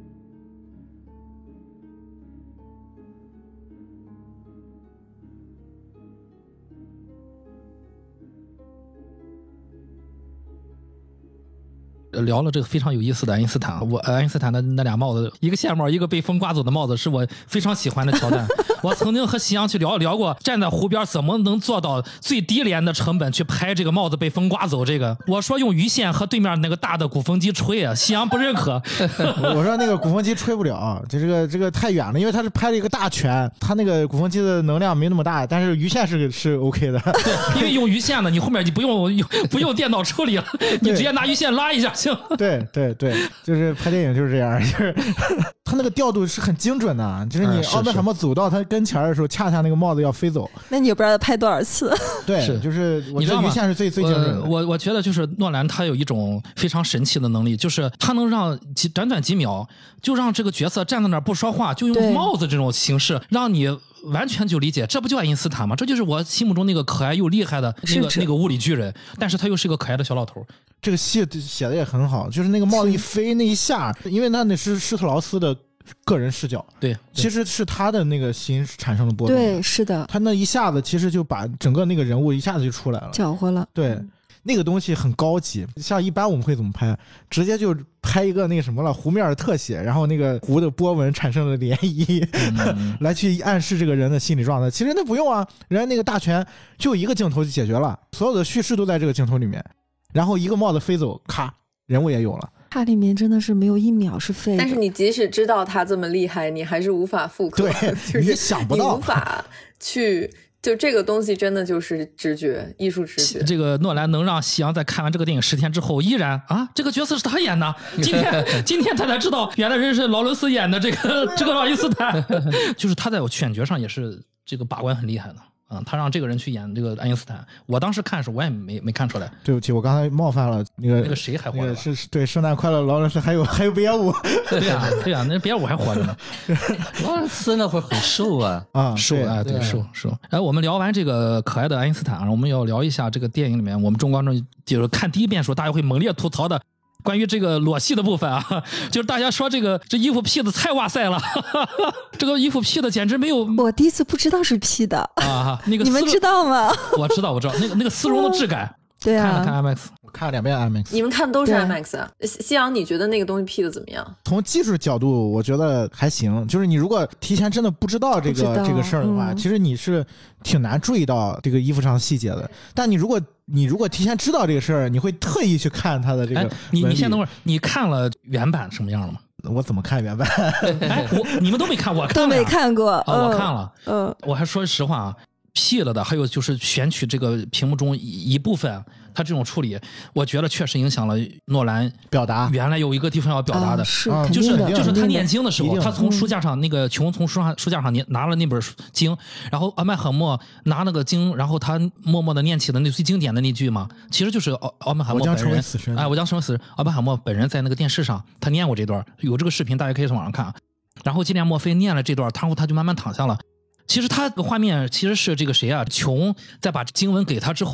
聊了这个非常有意思的爱因斯坦，我爱因斯坦的那俩帽子，一个线帽，一个被风刮走的帽子，是我非常喜欢的桥段。我曾经和夕阳去聊聊过，站在湖边怎么能做到最低廉的成本去拍这个帽子被风刮走这个。我说用鱼线和对面那个大的鼓风机吹啊，夕阳不认可。 我说那个鼓风机吹不了，就这个这个太远了，因为它是拍了一个大圈，它那个鼓风机的能量没那么大，但是鱼线是是 OK 的。 对，因为用鱼线呢，你后面你不用不用电脑处理了，你直接拿鱼线拉一下行。 对对对，就是拍电影就是这样，就是他那个调度是很精准的，就是你奥本海默走到他跟前的时候，恰恰那个帽子要飞走， 那你也不知道他拍多少次。 对，是就是我觉得鱼线是最最精准的。 呃、我我觉得就是诺兰他有一种非常神奇的能力，就是他能让几短短几秒就让这个角色站在那儿不说话，就用帽子这种形式让你完全就理解，这不就爱因斯坦吗？这就是我心目中那个可爱又厉害的那个那个物理巨人，但是他又是个可爱的小老头。 这个戏写的也很好，就是那个帽子一飞那一下，因为那那是施特劳斯的个人视角， 对， 其实是他的那个心产生了波动， 对，是的， 他那一下子其实就把整个那个人物一下子就出来了， 搅和了， 对。那个东西很高级，像一般我们会怎么拍？直接就拍一个那个什么了，湖面的特写，然后那个湖的波纹产生了涟漪，嗯、来去暗示这个人的心理状态。其实那不用啊，人家那个大全就一个镜头就解决了，所有的叙事都在这个镜头里面，然后一个帽子飞走，咔，人物也有了。 它里面真的是没有一秒是废的， 但是你即使知道他这么厉害，你还是无法复刻， 对， 就是、 你想不到， 你无法去。就这个东西真的就是直觉，艺术直觉。 这个诺兰能让夕阳在看完这个电影十天之后，依然啊，这个角色是他演的。今天今天他才知道，原来人是劳伦斯演的这个这个爱因斯坦，就是他在我选角上也是这个把关很厉害的。嗯，他让这个人去演这个爱因斯坦，我当时看的时候我也没没看出来。 对不起，我刚才冒犯了那个那个谁还活着、 那个、是对圣诞快乐劳伦斯，还有还有比尔伍。 对呀、啊、对呀、啊，那比尔伍还活着呢。 劳伦斯那会儿很瘦啊啊瘦啊对瘦瘦。哎，我们聊完这个可爱的爱因斯坦，我们要聊一下这个电影里面我们中观众就是看第一遍的时候大家会猛烈吐槽的。关于这个裸戏的部分啊，就是大家说这个这衣服 P 的太哇塞了，这个衣服 P 的简直没有。 我第一次不知道是 P 的啊，那个你们知道吗？ 我知道，我知道那个那个丝绒的质感。 对啊， 看了看 IMAX， 我看了两遍 IMAX。 你们看都是 IMAX 啊？夕阳，你觉得那个东西 P 的怎么样？ 从技术角度，我觉得还行。就是你如果提前真的不知道这个这个事儿的话、嗯，其实你是挺难注意到这个衣服上的细节的。但你如果你如果提前知道这个事儿，你会特意去看它的这个、哎。 你你先等会儿，你看了原版什么样了吗？ 我怎么看原版？ 哎，我你们都没看，我看都没看过。 啊、 嗯， 我看了。嗯，我还说实话啊。P 了的，还有就是选取这个屏幕中一部分，他这种处理，我觉得确实影响了诺兰表达。 原来有一个地方要表达的， 啊、是就是就是他念经的时候， 的他从书架上那个琼从书上书架上拿了那本经，然后奥麦赫默拿那个经，然后他默默的念起的那最经典的那句嘛，其实就是奥奥麦赫默本人，哎，我将成为死神。奥麦赫默本人在那个电视上他念过这段，有这个视频，大家可以从网上看。然后基连墨菲念了这段，然后他就慢慢躺下了。其实他的画面其实是这个谁啊，琼在把经文给他之后，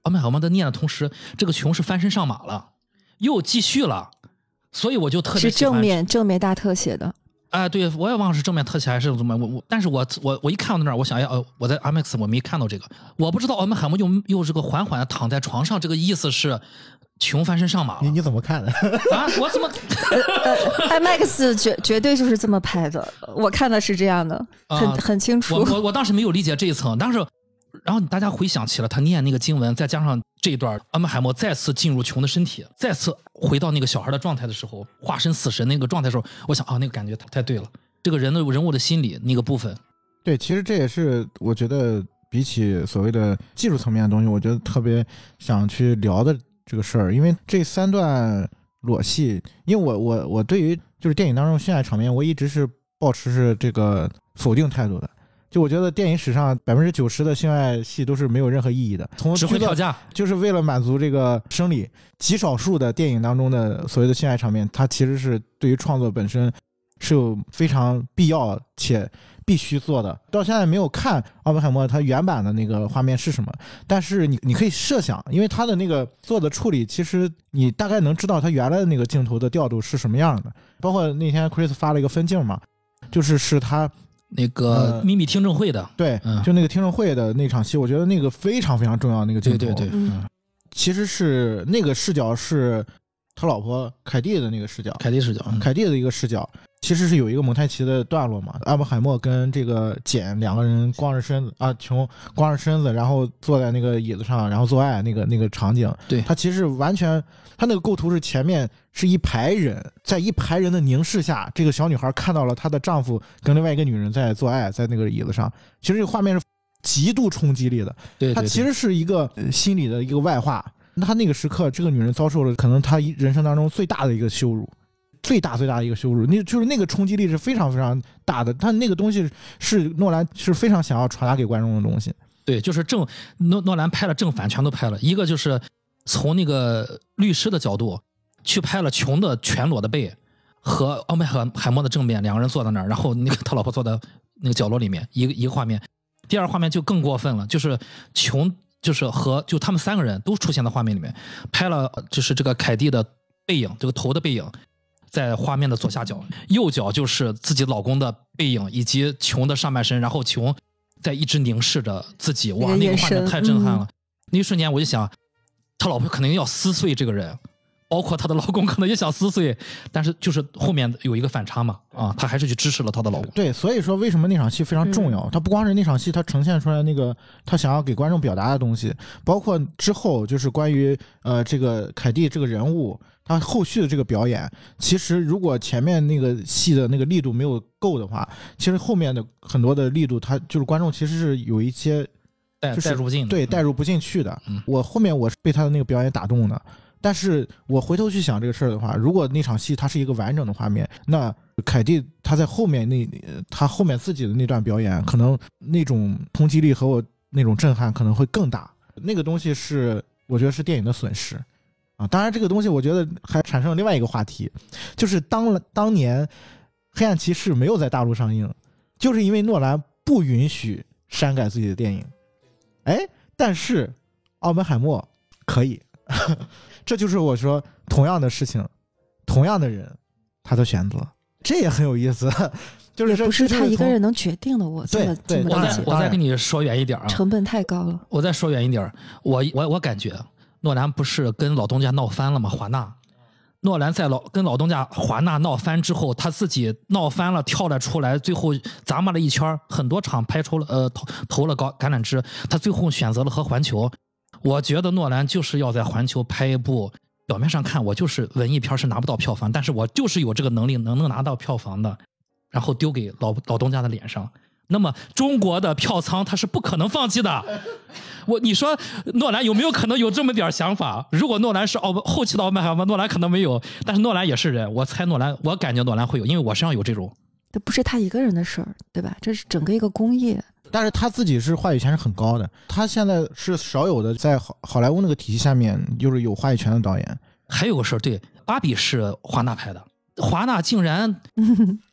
奥本海默的念的同时，这个琼是翻身上马了，又继续了，所以我就特别是正面正面大特写的。 哎，对，我也忘了是正面特写还是怎么，我我，但是我我我一看到那儿，我想，哎，哦，我在 I M A X 我没看到这个，我不知道奥本海默又又这个缓缓的躺在床上，这个意思是琼翻身上马了。 你你怎么看的？ 啊，我怎么呃 I M A X 绝绝对就是这么拍的，我看的是这样的，很、 啊、 很清楚。 我我我当时没有理解这一层，但是然后大家回想起了他念那个经文，再加上这一段，奥本海默再次进入琼的身体，再次回到那个小孩的状态的时候，化身死神那个状态的时候，我想啊，那个感觉太对了。这个人的人物的心理那个部分， 对，其实这也是我觉得比起所谓的技术层面的东西，我觉得特别想去聊的这个事儿，因为这三段裸戏，因为我我我对于就是电影当中性爱场面，我一直是抱持是这个否定态度的。就我觉得电影史上百分之九十的性爱戏都是没有任何意义的，从只会跳架， 就是为了满足这个生理。极少数的电影当中的所谓的性爱场面，它其实是对于创作本身是有非常必要且必须做的。到现在没有看奥本海默他原版的那个画面是什么，但是你你可以设想，因为他的那个做的处理，其实你大概能知道他原来的那个镜头的调度是什么样的。包括那天 Chris 发了一个分镜嘛，就是是他那个秘密听证会的，呃、 对、 嗯， 就那个听证会的那场戏，我觉得那个非常非常重要。那个镜头， 对对对， 嗯， 其实是那个视角是他老婆凯蒂的那个视角， 凯蒂视角，嗯、 凯蒂的一个视角。其实是有一个蒙太奇的段落嘛，阿本海默跟这个简两个人光着身子啊，琼光着身子，然后坐在那个椅子上，然后做爱那个那个场景。 对， 他其实完全，他那个构图是前面是一排人，在一排人的凝视下，这个小女孩看到了她的丈夫跟另外一个女人在做爱，在那个椅子上。其实这个画面是极度冲击力的， 对， 它其实是一个心理的一个外化。她那个时刻，这个女人遭受了可能她人生当中最大的一个羞辱。最大最大的一个羞辱，那就是那个冲击力是非常非常大的，他那个东西是诺兰是非常想要传达给观众的东西。 对，就是正诺诺兰拍了正反全都拍了，一个就是从那个律师的角度去拍了琼的全裸的背和奥本海默的正面，两个人坐在那儿，然后那个他老婆坐在那个角落里面，一个一个画面。第二画面就更过分了，就是琼就是和就他们三个人都出现在画面里面，拍了就是这个凯蒂的背影，这个头的背影。在画面的左下角，右脚就是自己老公的背影以及琼的上半身，然后琼在一直凝视着自己，哇，那个画面太震撼了。嗯、那一瞬间我就想，他老婆可能要撕碎这个人，包括她的老公可能也想撕碎，但是就是后面有一个反差嘛，啊，她还是去支持了她的老公。 对，所以说为什么那场戏非常重要？嗯、他不光是那场戏，他呈现出来那个他想要给观众表达的东西，包括之后就是关于呃这个凯蒂这个人物。他后续的这个表演，其实如果前面那个戏的那个力度没有够的话，其实后面的很多的力度，他就是观众其实是有一些带就是带入不进， 对，带入不进去的。 嗯、 我后面我是被他的那个表演打动的，但是我回头去想这个事儿的话，如果那场戏它是一个完整的画面，那凯蒂他在后面那他后面自己的那段表演，可能那种冲击力和我那种震撼可能会更大。那个东西是我觉得是电影的损失。啊，当然这个东西我觉得还产生了另外一个话题，就是当当年黑暗骑士没有在大陆上映，就是因为诺兰不允许删改自己的电影。哎，但是奥本海默可以，这就是我说同样的事情，同样的人，他的选择，这也很有意思。就是这不是他一个人能决定的，我这么这么理解。我再跟你说远一点啊， 成本太高了。 我再说远一点，我我我感觉。诺兰不是跟老东家闹翻了吗？华纳，诺兰在老跟老东家华纳闹翻之后，他自己闹翻了，跳了出来，最后咂摸了一圈，很多场拍出了呃投投了橄橄榄枝，他最后选择了和环球。我觉得诺兰就是要在环球拍一部，表面上看我就是文艺片是拿不到票房，但是我就是有这个能力能能拿到票房的，然后丢给老老东家的脸上。那么中国的票仓他是不可能放弃的。我你说诺兰有没有可能有这么点想法？如果诺兰是奥后期的奥本海默，诺兰可能没有，但是诺兰也是人，我猜诺兰，我感觉诺兰会有，因为我身上有这种。 这不是他一个人的事儿，对吧？这是整个一个工业。 但是他自己是话语权是很高的，他现在是少有的在好好莱坞那个体系下面就是有话语权的导演。 还有个事儿，对，芭比是华纳拍的，华纳竟然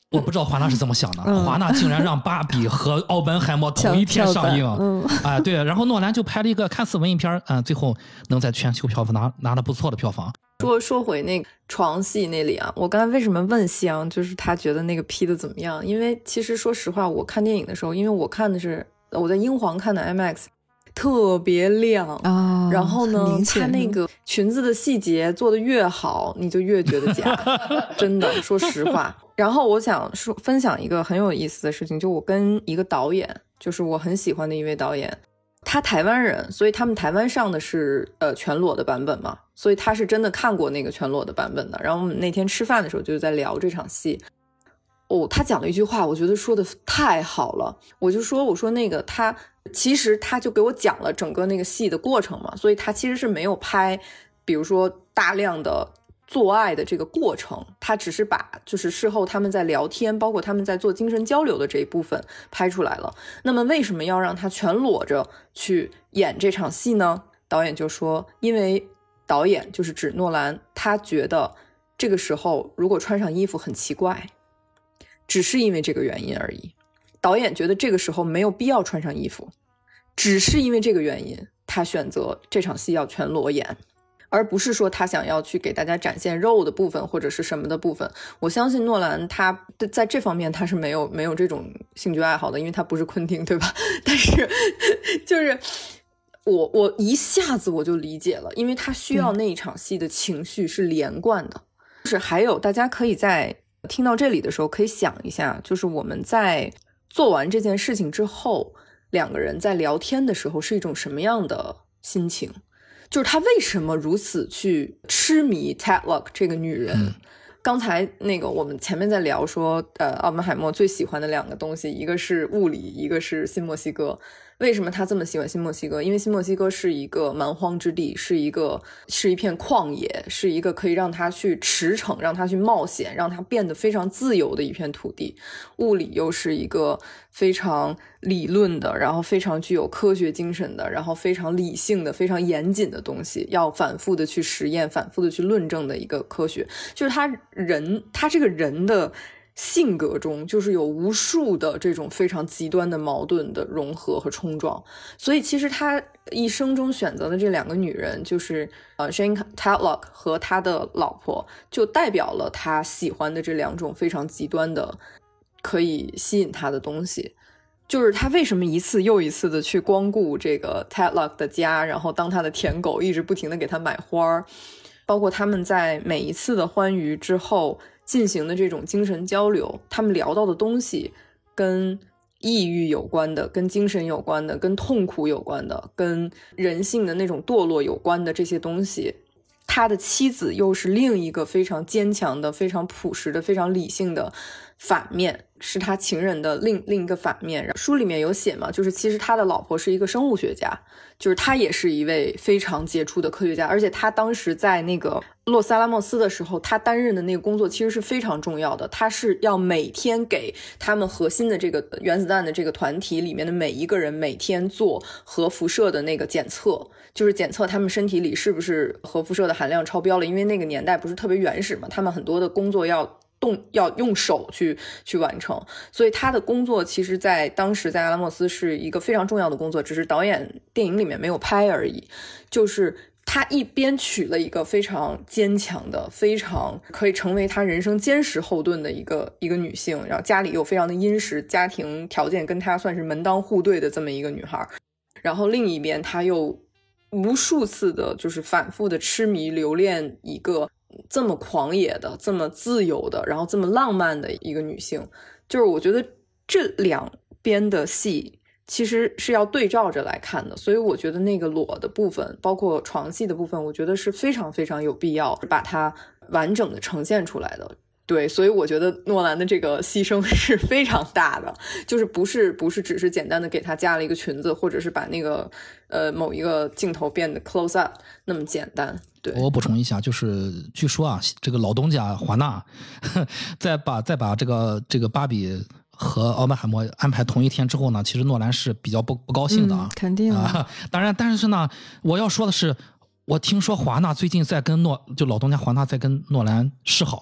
我不知道华纳是怎么想的， 嗯、 华纳竟然让芭比和奥本海默同一天上映， 嗯， 哎，对，然后诺兰就拍了一个看似文艺片，嗯，最后能在全球票房拿拿了不错的票房。 说说回那个床戏那里啊，我刚才为什么问香，就是他觉得那个 P 的怎么样？因为其实说实话，我看电影的时候，因为我看的是我在英皇看的 I M A X。特别亮啊、哦， 然后呢，它那个裙子的细节做得越好，你就越觉得假，真的，说实话。然后我想说分享一个很有意思的事情，就我跟一个导演，就是我很喜欢的一位导演，他台湾人，所以他们台湾上的是呃全裸的版本嘛，所以他是真的看过那个全裸的版本的。然后我们那天吃饭的时候就在聊这场戏。哦，他讲了一句话，我觉得说的太好了。我就说，我说那个他其实他就给我讲了整个那个戏的过程嘛，所以他其实是没有拍，比如说大量的做爱的这个过程，他只是把就是事后他们在聊天，包括他们在做精神交流的这一部分拍出来了。那么为什么要让他全裸着去演这场戏呢？导演就说，因为导演就是指诺兰，他觉得这个时候如果穿上衣服很奇怪。只是因为这个原因而已，导演觉得这个时候没有必要穿上衣服，只是因为这个原因，他选择这场戏要全裸演，而不是说他想要去给大家展现肉的部分或者是什么的部分。我相信诺兰他在这方面他是没有没有这种兴趣爱好的，因为他不是昆汀，对吧？但是就是我我一下子我就理解了，因为他需要那一场戏的情绪是连贯的。就是还有大家可以在听到这里的时候可以想一下，就是我们在做完这件事情之后，两个人在聊天的时候是一种什么样的心情，就是他为什么如此去痴迷 Tatlock 这个女人、嗯、刚才那个我们前面在聊说呃，奥本海默最喜欢的两个东西，一个是物理，一个是新墨西哥。为什么他这么喜欢新墨西哥？因为新墨西哥是一个蛮荒之地，是一个是一片旷野，是一个可以让他去驰骋，让他去冒险，让他变得非常自由的一片土地。物理又是一个非常理论的，然后非常具有科学精神的，然后非常理性的，非常严谨的东西，要反复的去实验，反复的去论证的一个科学。就是他人他这个人的性格中就是有无数的这种非常极端的矛盾的融合和冲撞，所以其实他一生中选择的这两个女人，就是呃 Jane Tatlock 和他的老婆，就代表了他喜欢的这两种非常极端的可以吸引他的东西。就是他为什么一次又一次的去光顾这个 Tatlock 的家，然后当他的舔狗，一直不停的给他买花，包括他们在每一次的欢愉之后进行的这种精神交流，他们聊到的东西跟抑郁有关的，跟精神有关的，跟痛苦有关的，跟人性的那种堕落有关的这些东西，他的妻子又是另一个非常坚强的，非常朴实的，非常理性的反面，是他情人的另另一个反面。书里面有写嘛，就是其实他的老婆是一个生物学家，就是他也是一位非常杰出的科学家，而且他当时在那个洛斯阿拉莫斯的时候，他担任的那个工作其实是非常重要的，他是要每天给他们核心的这个原子弹的这个团体里面的每一个人每天做核辐射的那个检测，就是检测他们身体里是不是核辐射的含量超标了，因为那个年代不是特别原始嘛，他们很多的工作要动要用手去去完成，所以他的工作其实在当时在阿拉莫斯是一个非常重要的工作，只是导演电影里面没有拍而已。就是他一边娶了一个非常坚强的，非常可以成为他人生坚实后盾的一个一个女性，然后家里又非常的殷实，家庭条件跟他算是门当户对的这么一个女孩，然后另一边他又无数次的就是反复的痴迷留恋一个这么狂野的，这么自由的，然后这么浪漫的一个女性。就是我觉得这两边的戏其实是要对照着来看的，所以我觉得那个裸的部分包括床戏的部分，我觉得是非常非常有必要把它完整的呈现出来的。对，所以我觉得诺兰的这个牺牲是非常大的，就是不是不是只是简单的给他加了一个裙子，或者是把那个呃某一个镜头变得 close up 那么简单。对， 我补充一下，就是据说啊，这个老东家华纳再把再把这个这个芭比和奥本海默安排同一天之后呢，其实诺兰是比较不不高兴的啊， 嗯、肯定啊。当然，但是呢，我要说的是，我听说华纳最近在跟诺就老东家华纳在跟诺兰示好。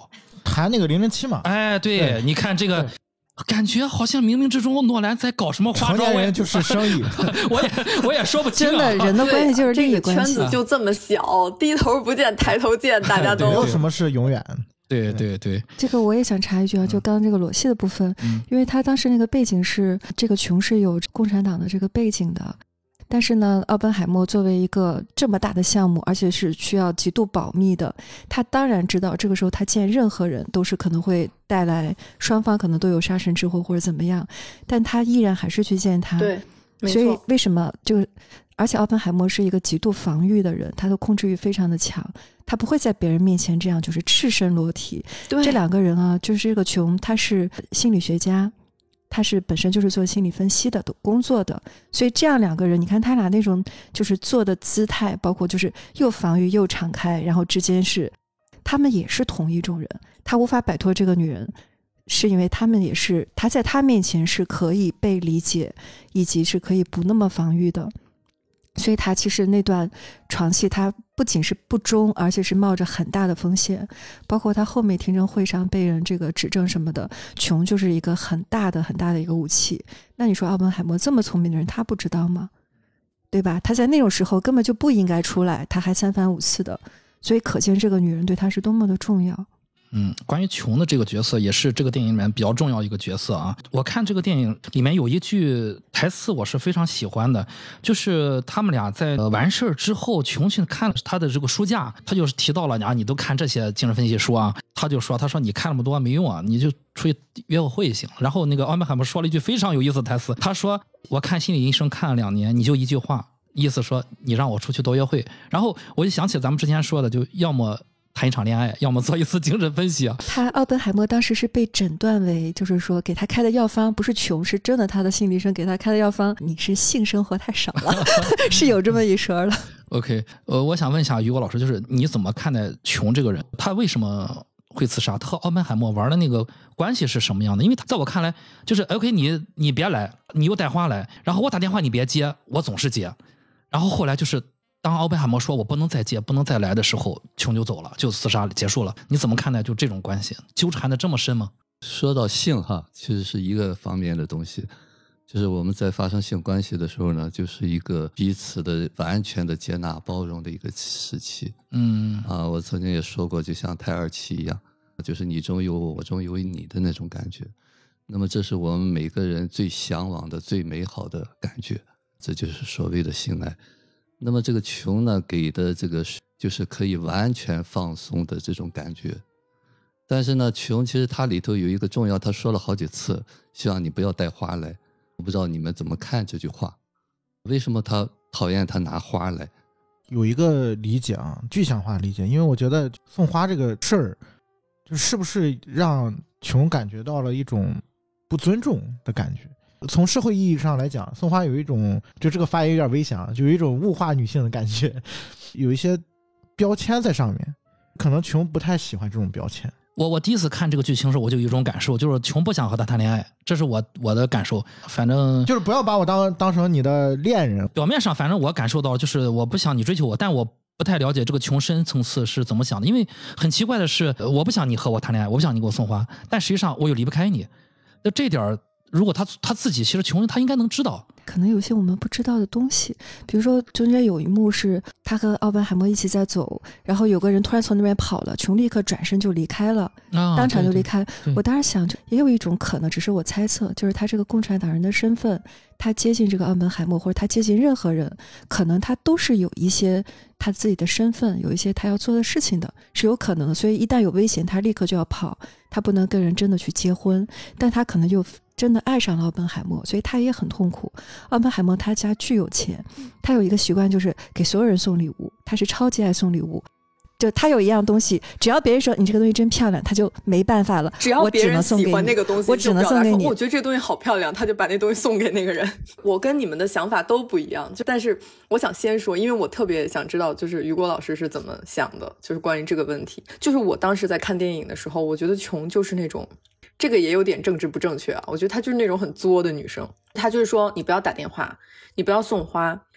谈那个零零七嘛。 哎，对， 对你看这个。感觉好像冥冥之中诺兰在搞什么花招， 成年人就是生意， 我也我也说不清、啊。 真的，人的关系就是利益关系， 这个圈子就这么小，低头不见抬头见，大家都没有什么是永远。 对对对， 这个我也想插一句啊，就刚刚这个裸戏的部分，嗯、因为他当时那个背景是这个琼是有共产党的这个背景的。但是呢，奥本海默作为一个这么大的项目，而且是需要极度保密的，他当然知道这个时候他见任何人都是可能会带来双方可能都有杀身之祸或者怎么样，但他依然还是去见他。 对，没错。 所以为什么就而且奥本海默是一个极度防御的人，他的控制欲非常的强，他不会在别人面前这样就是赤身裸体。 对， 这两个人啊，就是这个琼他是心理学家，他是本身就是做心理分析的工作的，所以这样两个人，你看他俩那种就是做的姿态，包括就是又防御又敞开，然后之间是他们也是同一种人，他无法摆脱这个女人，是因为他们也是他在他面前是可以被理解，以及是可以不那么防御的。所以他其实那段床戏他不仅是不忠，而且是冒着很大的风险，包括他后面听证会上被人这个指证什么的，琼就是一个很大的很大的一个武器。那你说奥本海默这么聪明的人，他不知道吗？对吧？他在那种时候根本就不应该出来，他还三番五次的，所以可见这个女人对他是多么的重要。 嗯，关于琼的这个角色也是这个电影里面比较重要一个角色啊。我看这个电影里面有一句台词我是非常喜欢的，就是他们俩在完事儿之后，琼去看了他的这个书架，他就是提到了啊，你都看这些精神分析书啊，他就说他说你看那么多没用啊，你就出去约个会行。然后那个奥本海默说了一句非常有意思的台词，他说我看心理医生看了两年，你就一句话，意思说你让我出去多约会。然后我就想起咱们之前说的，就要么谈一场恋爱，要么做一次精神分析啊。 他奥本海默当时是被诊断为，就是说给他开的药方不是穷，是真的他的心理医生给他开的药方，你是性生活太少了，是有这么一说的。 OK， 呃，我想问一下于果老师，就是你怎么看待琼这个人？他为什么会自杀？他和奥本海默玩的那个关系是什么样的？因为在我看来，就是 OK， 你你别来，你又带话来，然后我打电话你别接，我总是接，然后后来就是。当奥本海默说我不能再接不能再来的时候，琼就走了，就自杀结束了。你怎么看待就这种关系纠缠的这么深吗？ 说到性哈，其实是一个方面的东西，就是我们在发生性关系的时候呢，就是一个彼此的完全的接纳包容的一个时期。 嗯啊，我曾经也说过，就像胎儿期一样，就是你中有我，我中有你的那种感觉。那么这是我们每个人最向往的最美好的感觉，这就是所谓的性爱。那么这个琼呢，给的这个就是可以完全放松的这种感觉。但是呢，琼其实它里头有一个重要，他说了好几次，希望你不要带花来。我不知道你们怎么看这句话，为什么他讨厌他拿花来？ 有一个理解啊，具象化理解，因为我觉得送花这个事儿，就是不是让琼感觉到了一种不尊重的感觉。从社会意义上来讲，送花有一种，就这个发言有点危险啊，就有一种物化女性的感觉，有一些标签在上面，可能琼不太喜欢这种标签。 我我第一次看这个剧情时候，我就有一种感受，就是琼不想和他谈恋爱，这是我我的感受。反正就是不要把我当当成你的恋人。 表面上，反正我感受到就是我不想你追求我，但我不太了解这个琼深层次是怎么想的。因为很奇怪的是，我不想你和我谈恋爱，我不想你给我送花，但实际上我又离不开你。那这点如果他他自己其实琼他应该能知道。 可能有些我们不知道的东西，比如说中间有一幕是他和奥本海默一起在走，然后有个人突然从那边跑了，琼立刻转身就离开了， 啊、 当场就离开。 对对对， 我当时想也有一种可能，只是我猜测，就是他这个共产党人的身份，他接近这个奥本海默或者他接近任何人，可能他都是有一些他自己的身份，有一些他要做的事情的，是有可能的。所以一旦有危险，他立刻就要跑，他不能跟人真的去结婚，但他可能又真的爱上了奥本海默，所以他也很痛苦。奥本海默他家巨有钱，他有一个习惯就是给所有人送礼物，他是超级爱送礼物。就他有一样东西，只要别人说你这个东西真漂亮，他就没办法了。 只要别人喜欢那个东西， 我只能送给你。 我觉得这个东西好漂亮，他就把那东西送给那个人。我跟你们的想法都不一样，就但是我想先说，因为我特别想知道，就是于果老师是怎么想的，就是关于这个问题。就是我当时在看电影的时候，我觉得琼就是那种。这个也有点政治不正确啊，我觉得她就是那种很作的女生，她就是说你不要打电话，你不要送花，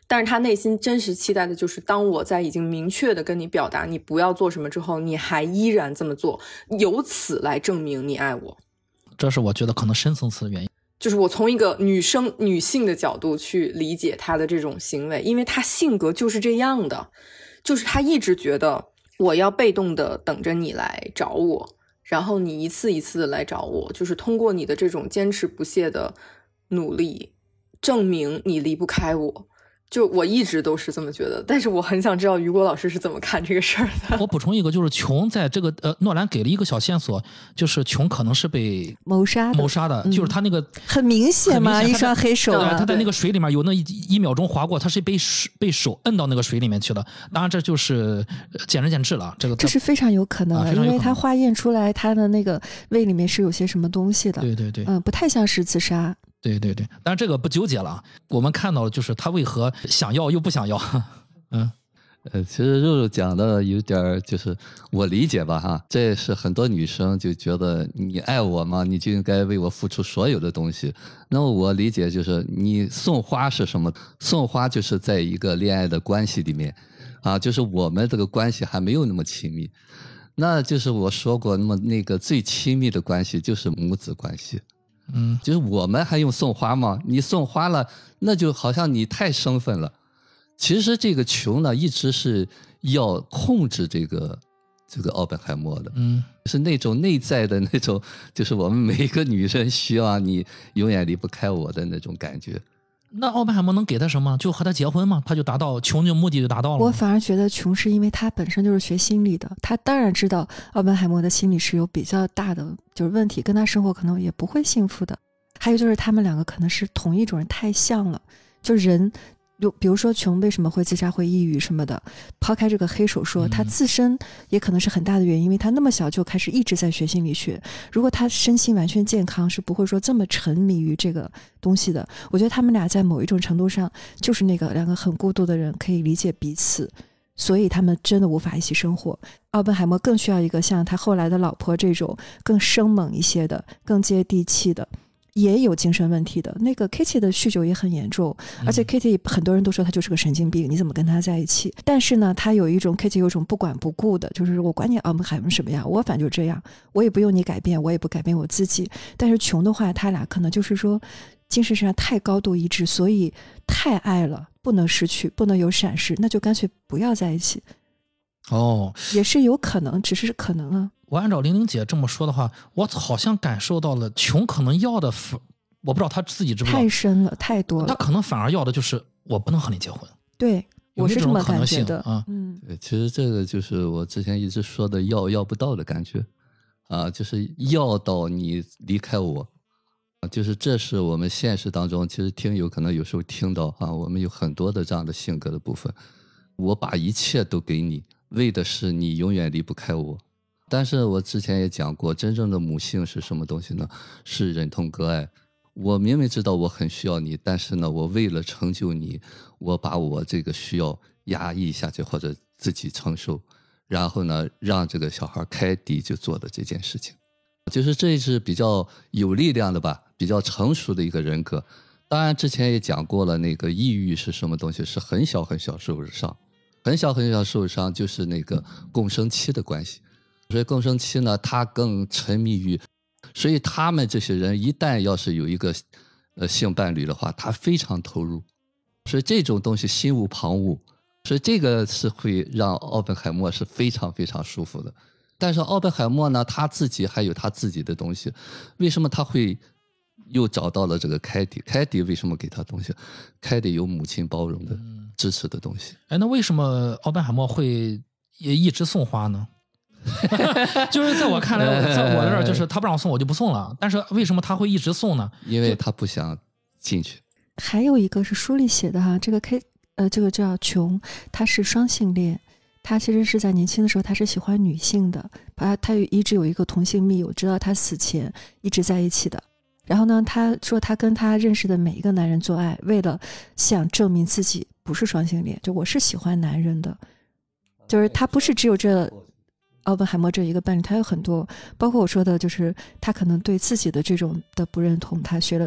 但是他内心真实期待的就是当我在已经明确的跟你表达你不要做什么之后，你还依然这么做，由此来证明你爱我。 这是我觉得可能深层次的原因， 就是我从一个女生女性的角度去理解她的这种行为，因为她性格就是这样的，就是她一直觉得我要被动的等着你来找我，然后你一次一次的来找我，就是通过你的这种坚持不懈的努力证明你离不开我。就我一直都是这么觉得，但是我很想知道雨果老师是怎么看这个事儿的。 我补充一个，就是琼在这个呃，诺兰给了一个小线索，就是琼可能是被谋杀的谋杀的， 嗯、 就是他那个很明显嘛，一双黑手、 啊，他在那个水里面有那一一秒钟划过，他是被水被手摁到那个水里面去的。当然这就是见仁见智了，这个这是非常有可能的、啊，因为他化验出来他的那个胃里面是有些什么东西的。 对对对， 嗯，不太像是自杀。 对对对，但是这个不纠结了。我们看到的就是他为何想要又不想要。嗯， 呃，其实肉肉讲的有点就是我理解吧哈，这是很多女生就觉得你爱我嘛，你就应该为我付出所有的东西。那么我理解就是你送花是什么？送花就是在一个恋爱的关系里面啊，就是我们这个关系还没有那么亲密。那就是我说过，那么那个最亲密的关系就是母子关系。 嗯， 就是我们还用送花吗？你送花了，那就好像你太生分了。其实这个琼呢，一直是要控制这个这个奥本海默的， 嗯， 是那种内在的那种，就是我们每一个女人需要你永远离不开我的那种感觉。 那奥本海默能给他什么？就和他结婚吗？他就达到琼的目的就达到了吗？ 我反而觉得琼是因为他本身就是学心理的，他当然知道奥本海默的心理是有比较大的就是问题，跟他生活可能也不会幸福的。还有就是他们两个可能是同一种人，太像了。就人，就比如说琼为什么会自杀会抑郁什么的，抛开这个黑手说，他自身也可能是很大的原因，因为他那么小就开始一直在学心理学。如果他身心完全健康，是不会说这么沉迷于这个东西的。我觉得他们俩在某一种程度上就是那个两个很孤独的人可以理解彼此，所以他们真的无法一起生活。奥本海默更需要一个像他后来的老婆这种更生猛一些的，更接地气的，也有精神问题的。那个 Kitty 的酗酒也很严重，而且 Kitty 很多人都说他就是个神经病，你怎么跟他在一起？但是呢，他有一种 Kitty 有一种不管不顾的，就是我管你奥本海默什么样，我反正就这样，我也不用你改变，我也不改变我自己。但是琼的话，他俩可能就是说精神上太高度一致，所以太爱了，不能失去，不能有闪失，那就干脆不要在一起。 哦， 也是有可能，只是可能啊。 我按照玲玲姐这么说的话，我好像感受到了琼可能要的，我不知道他自己知不知道， 太深了，太多了。 他可能反而要的就是我不能和你结婚。 对，我是这么感觉的啊。 嗯， 对，其实这个就是我之前一直说的要要不到的感觉啊，就是要到你离开我啊，就是这是我们现实当中其实听友可能有时候听到啊，我们有很多的这样的性格的部分，我把一切都给你，为的是你永远离不开我。但是我之前也讲过，真正的母性是什么东西呢？是忍痛割爱。我明明知道我很需要你，但是呢，我为了成就你，我把我这个需要压抑下去，或者自己承受，然后呢，让这个小孩开迪就做的这件事情，就是这是比较有力量的吧，比较成熟的一个人格。当然之前也讲过了，那个抑郁是什么东西？是很小很小受伤，很小很小受伤，就是那个共生期的关系。所以共生期呢，他更沉迷于，所以他们这些人一旦要是有一个呃性伴侣的话，他非常投入，所以这种东西心无旁骛，所以这个是会让奥本海默是非常非常舒服的。但是奥本海默呢，他自己还有他自己的东西，为什么他会又找到了这个凯蒂？凯蒂为什么给他东西？凯蒂有母亲包容的、支持的东西。 哎，那为什么奥本海默会也一直送花呢？就是在我看来，在我这儿就是他不让送我就不送了，但是为什么他会一直送呢？ 因为他不想进去。 还有一个是书里写的哈，这个 K 呃，这个叫琼，他是双性恋，他其实是在年轻的时候他是喜欢女性的，他他一直有一个同性密友，直到他死前一直在一起的。然后呢，他说他跟他认识的每一个男人做爱，为了想证明自己不是双性恋，就我是喜欢男人的，就是他不是只有这奥本海默这一个伴侣，他有很多，包括我说的就是他可能对自己的这种的不认同，他学了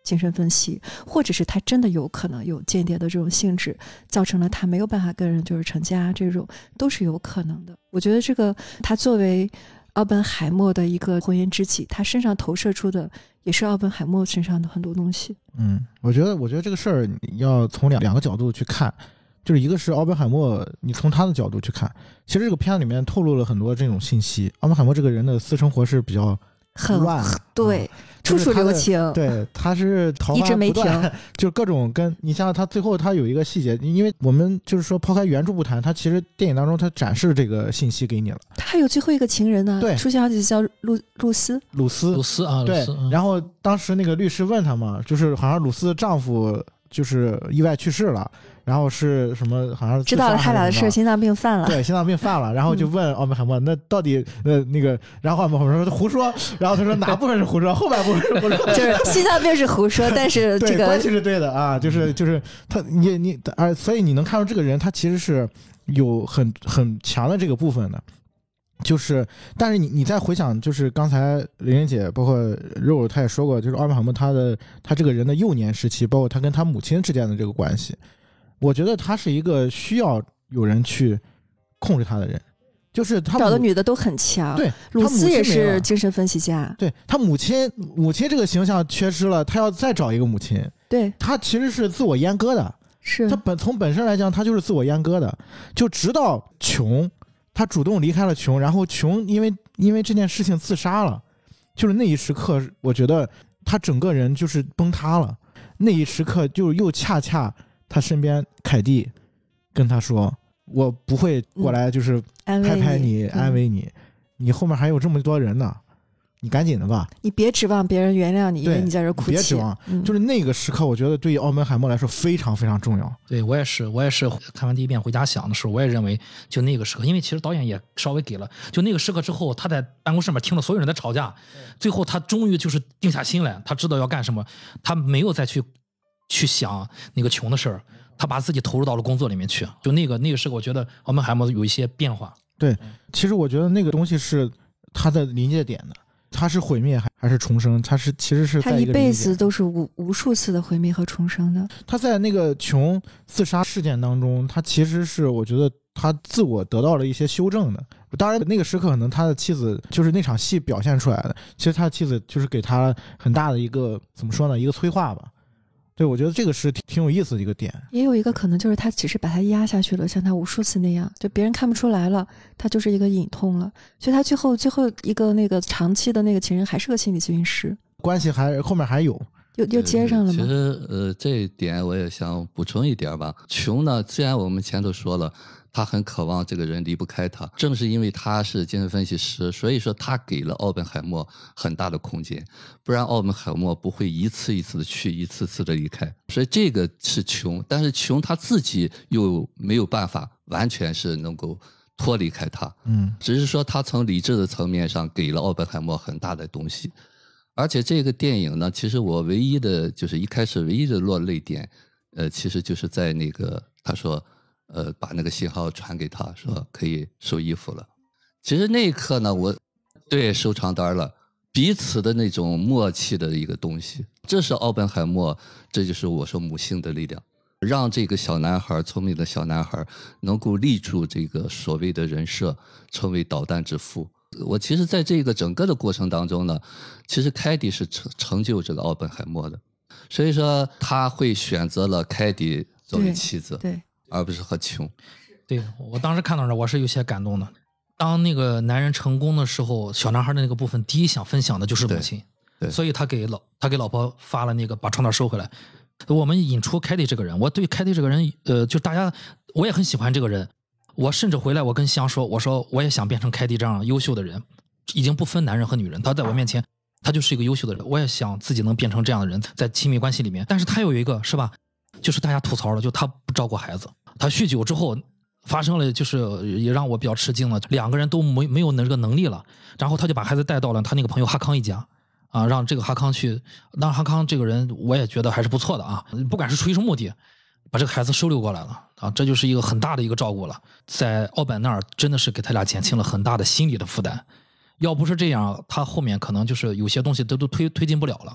精神分析，或者是他真的有可能有间谍的这种性质，造成了他没有办法跟人就是成家，这种都是有可能的。我觉得这个他作为奥本海默的一个婚姻知己，他身上投射出的也是奥本海默身上的很多东西。 嗯，我觉得我觉得这个事儿要从两两个角度去看，就是一个是奥本海默，你从他的角度去看，其实这个片子里面透露了很多这种信息。奥本海默这个人的私生活是比较很乱， 对。 嗯处处留情， 对，他是桃花不断，就各种跟你像他最后他有一个细节，因为我们就是说抛开原著不谈，他其实电影当中他展示这个信息给你了。 他还有最后一个情人呢， 对， 出现好几次叫露露丝， 鲁斯， 鲁斯啊， 对。 嗯、 然后当时那个律师问他嘛，就是好像鲁斯丈夫就是意外去世了。然后是什么？好像知道了他俩的事，心脏病犯了。 对，心脏病犯了。然后就问奥本海默，那到底呃那个？然后奥本海默说胡说。然后他说哪部分是胡说？后半部分是胡说。 就是心脏病是胡说，但是这个关系是对的啊，就是就是他你你啊，所以你能看出这个人他其实是有很很强的这个部分的。就是，但是你你再回想，就是刚才玲玲姐包括肉肉他也说过，就是奥本海默他的他这个人的幼年时期，包括他跟他母亲之间的这个关系。我觉得他是一个需要有人去控制他的人，就是他找的女的都很强。 对， 鲁斯也是精神分析家。 对，他母亲母亲这个形象缺失了，他要再找一个母亲。 对， 他其实是自我阉割的， 是他本从本身来讲，他就是自我阉割的。就直到琼，他主动离开了琼，然后琼因为因为这件事情自杀了，就是那一时刻，我觉得他整个人就是崩塌了。那一时刻就又恰恰。他身边凯蒂跟他说，我不会过来就是拍拍你、嗯、安慰你、嗯、你后面还有这么多人呢，你赶紧的吧， 你别指望别人原谅你，因为你在这哭泣， 别指望、嗯、就是那个时刻我觉得对于奥本海默来说非常非常重要。 对，我也是我也是看完第一遍回家想的时候，我也认为就那个时刻，因为其实导演也稍微给了，就那个时刻之后，他在办公室里面听了所有人在吵架，最后他终于就是定下心来，他知道要干什么，他没有再去去想那个穷的事儿，他把自己投入到了工作里面去。就那个那个时候，我觉得奥本海默有一些变化。 对，其实我觉得那个东西是他的临界点的，他是毁灭还还是重生？他是其实是在一个他一辈子都是无无数次的毁灭和重生的。 他在那个琼自杀事件当中，他其实是我觉得他自我得到了一些修正的。当然那个时刻可能他的妻子就是那场戏表现出来的，其实他的妻子就是给他很大的一个怎么说呢，一个催化吧。对，我觉得这个是挺有意思的一个点。 也有一个可能就是他只是把他压下去了，像他无数次那样，就别人看不出来了，他就是一个隐痛了。所以他最后最后一个那个长期的那个情人还是个心理咨询师， 关系还后面还有又又接上了吗？ 其实呃这一点我也想补充一点吧。琼呢，虽然我们前头说了他很渴望这个人离不开他，正是因为他是精神分析师，所以说他给了奥本海默很大的空间，不然奥本海默不会一次一次的去，一次次的离开。所以这个是琼，但是琼他自己又没有办法完全是能够脱离开他， 嗯， 只是说他从理智的层面上给了奥本海默很大的东西。而且这个电影呢，其实我唯一的就是一开始唯一的落泪点，呃，其实就是在那个他说。呃，把那个信号传给他，说可以收衣服了。其实那一刻呢，我对收藏单了，彼此的那种默契的一个东西，这是奥本海默，这就是我说母性的力量，让这个小男孩，聪明的小男孩，能够立住这个所谓的人设，成为导弹之父。我其实在这个整个的过程当中呢，其实凯蒂是成成就这个奥本海默的，所以说他会选择了凯蒂作为妻子。 对。对， 而不是和琼。 对，我当时看到这我是有些感动的。当那个男人成功的时候，小男孩的那个部分第一想分享的就是母亲， 对对， 所以他给老他给老婆发了那个把床单收回来。我们引出凯蒂这个人，我对凯蒂这个人呃就大家我也很喜欢这个人，我甚至回来我跟香说，我说我也想变成凯蒂这样优秀的人，已经不分男人和女人，他在我面前他就是一个优秀的人，我也想自己能变成这样的人，在亲密关系里面。但是他有一个是吧，就是大家吐槽了，就他不照顾孩子，他酗酒之后发生了，就是也让我比较吃惊了，两个人都没没有那个能力了，然后他就把孩子带到了他那个朋友哈康一家啊，让这个哈康去，让哈康这个人我也觉得还是不错的啊，不管是出于什么目的，把这个孩子收留过来了啊，这就是一个很大的一个照顾了。在奥本那儿真的是给他俩减轻了很大的心理的负担，要不是这样，他后面可能就是有些东西都都推推进不了了。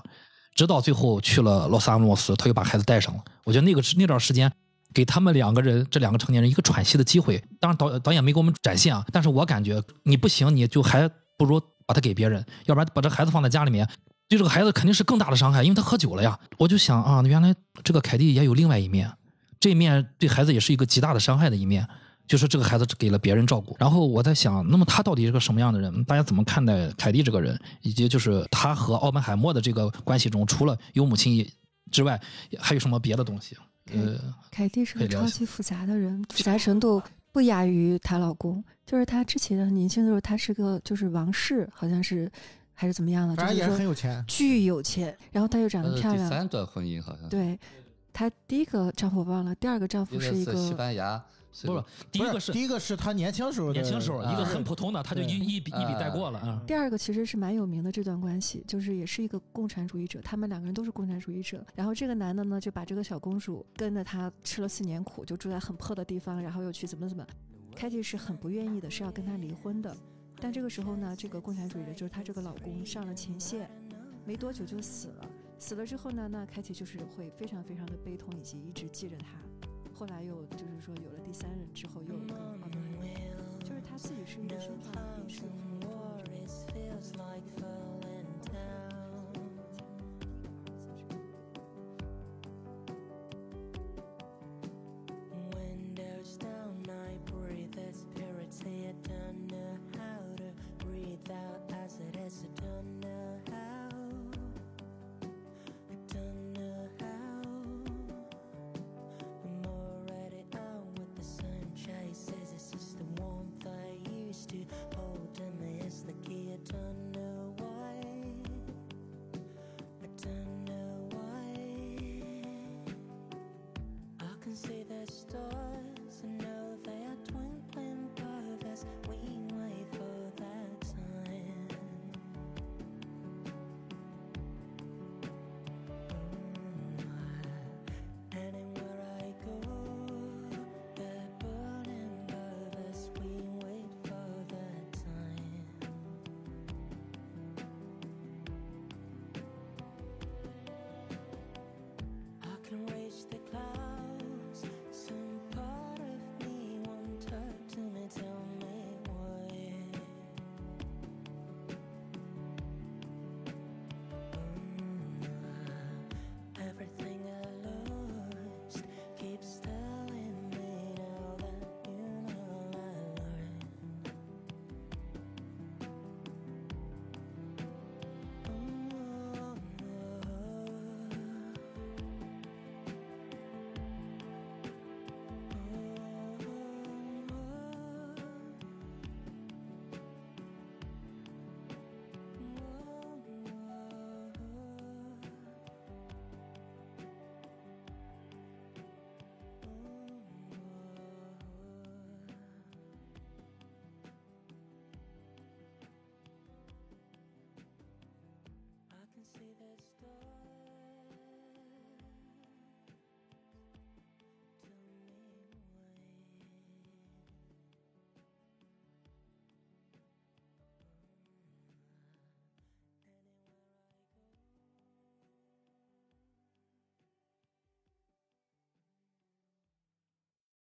直到最后去了洛斯阿莫斯，他又把孩子带上了。我觉得那个那段时间给他们两个人这两个成年人一个喘息的机会。当然导导演没给我们展现啊，但是我感觉你不行，你就还不如把他给别人，要不然把这孩子放在家里面，对这个孩子肯定是更大的伤害，因为他喝酒了呀。我就想啊，原来这个凯蒂也有另外一面，这一面对孩子也是一个极大的伤害的一面。就是这个孩子给了别人照顾，然后我在想，那么他到底是个什么样的人？大家怎么看待凯蒂这个人，以及就是他和奥本海默的这个关系中，除了有母亲之外，还有什么别的东西？呃， 凯蒂是个超级复杂的人，复杂程度不亚于她老公。就是她之前的年轻的时候，她是个就是王室，好像是还是怎么样的， 反正也是很有钱， 巨有钱。然后她又长得漂亮。 第三段婚姻好像对，她第一个丈夫我忘了，第二个丈夫是一个西班牙。 不是，第一个是第一个是他年轻时候的， 年轻时候一个很普通的，他就一一笔一笔带过了啊。 第二个其实是蛮有名的这段关系，就是也是一个共产主义者，他们两个人都是共产主义者。然后这个男的呢，就把这个小公主跟着他吃了四年苦，就住在很破的地方，然后又去怎么怎么。凯蒂是很不愿意的，是要跟他离婚的。但这个时候呢，这个共产主义者就是她这个老公上了前线，没多久就死了。死了之后呢，那凯蒂就是会非常非常的悲痛，以及一直记着他。后来又就是说有了第三人之后，又跟奥本海默，就是他自己是一个生化的病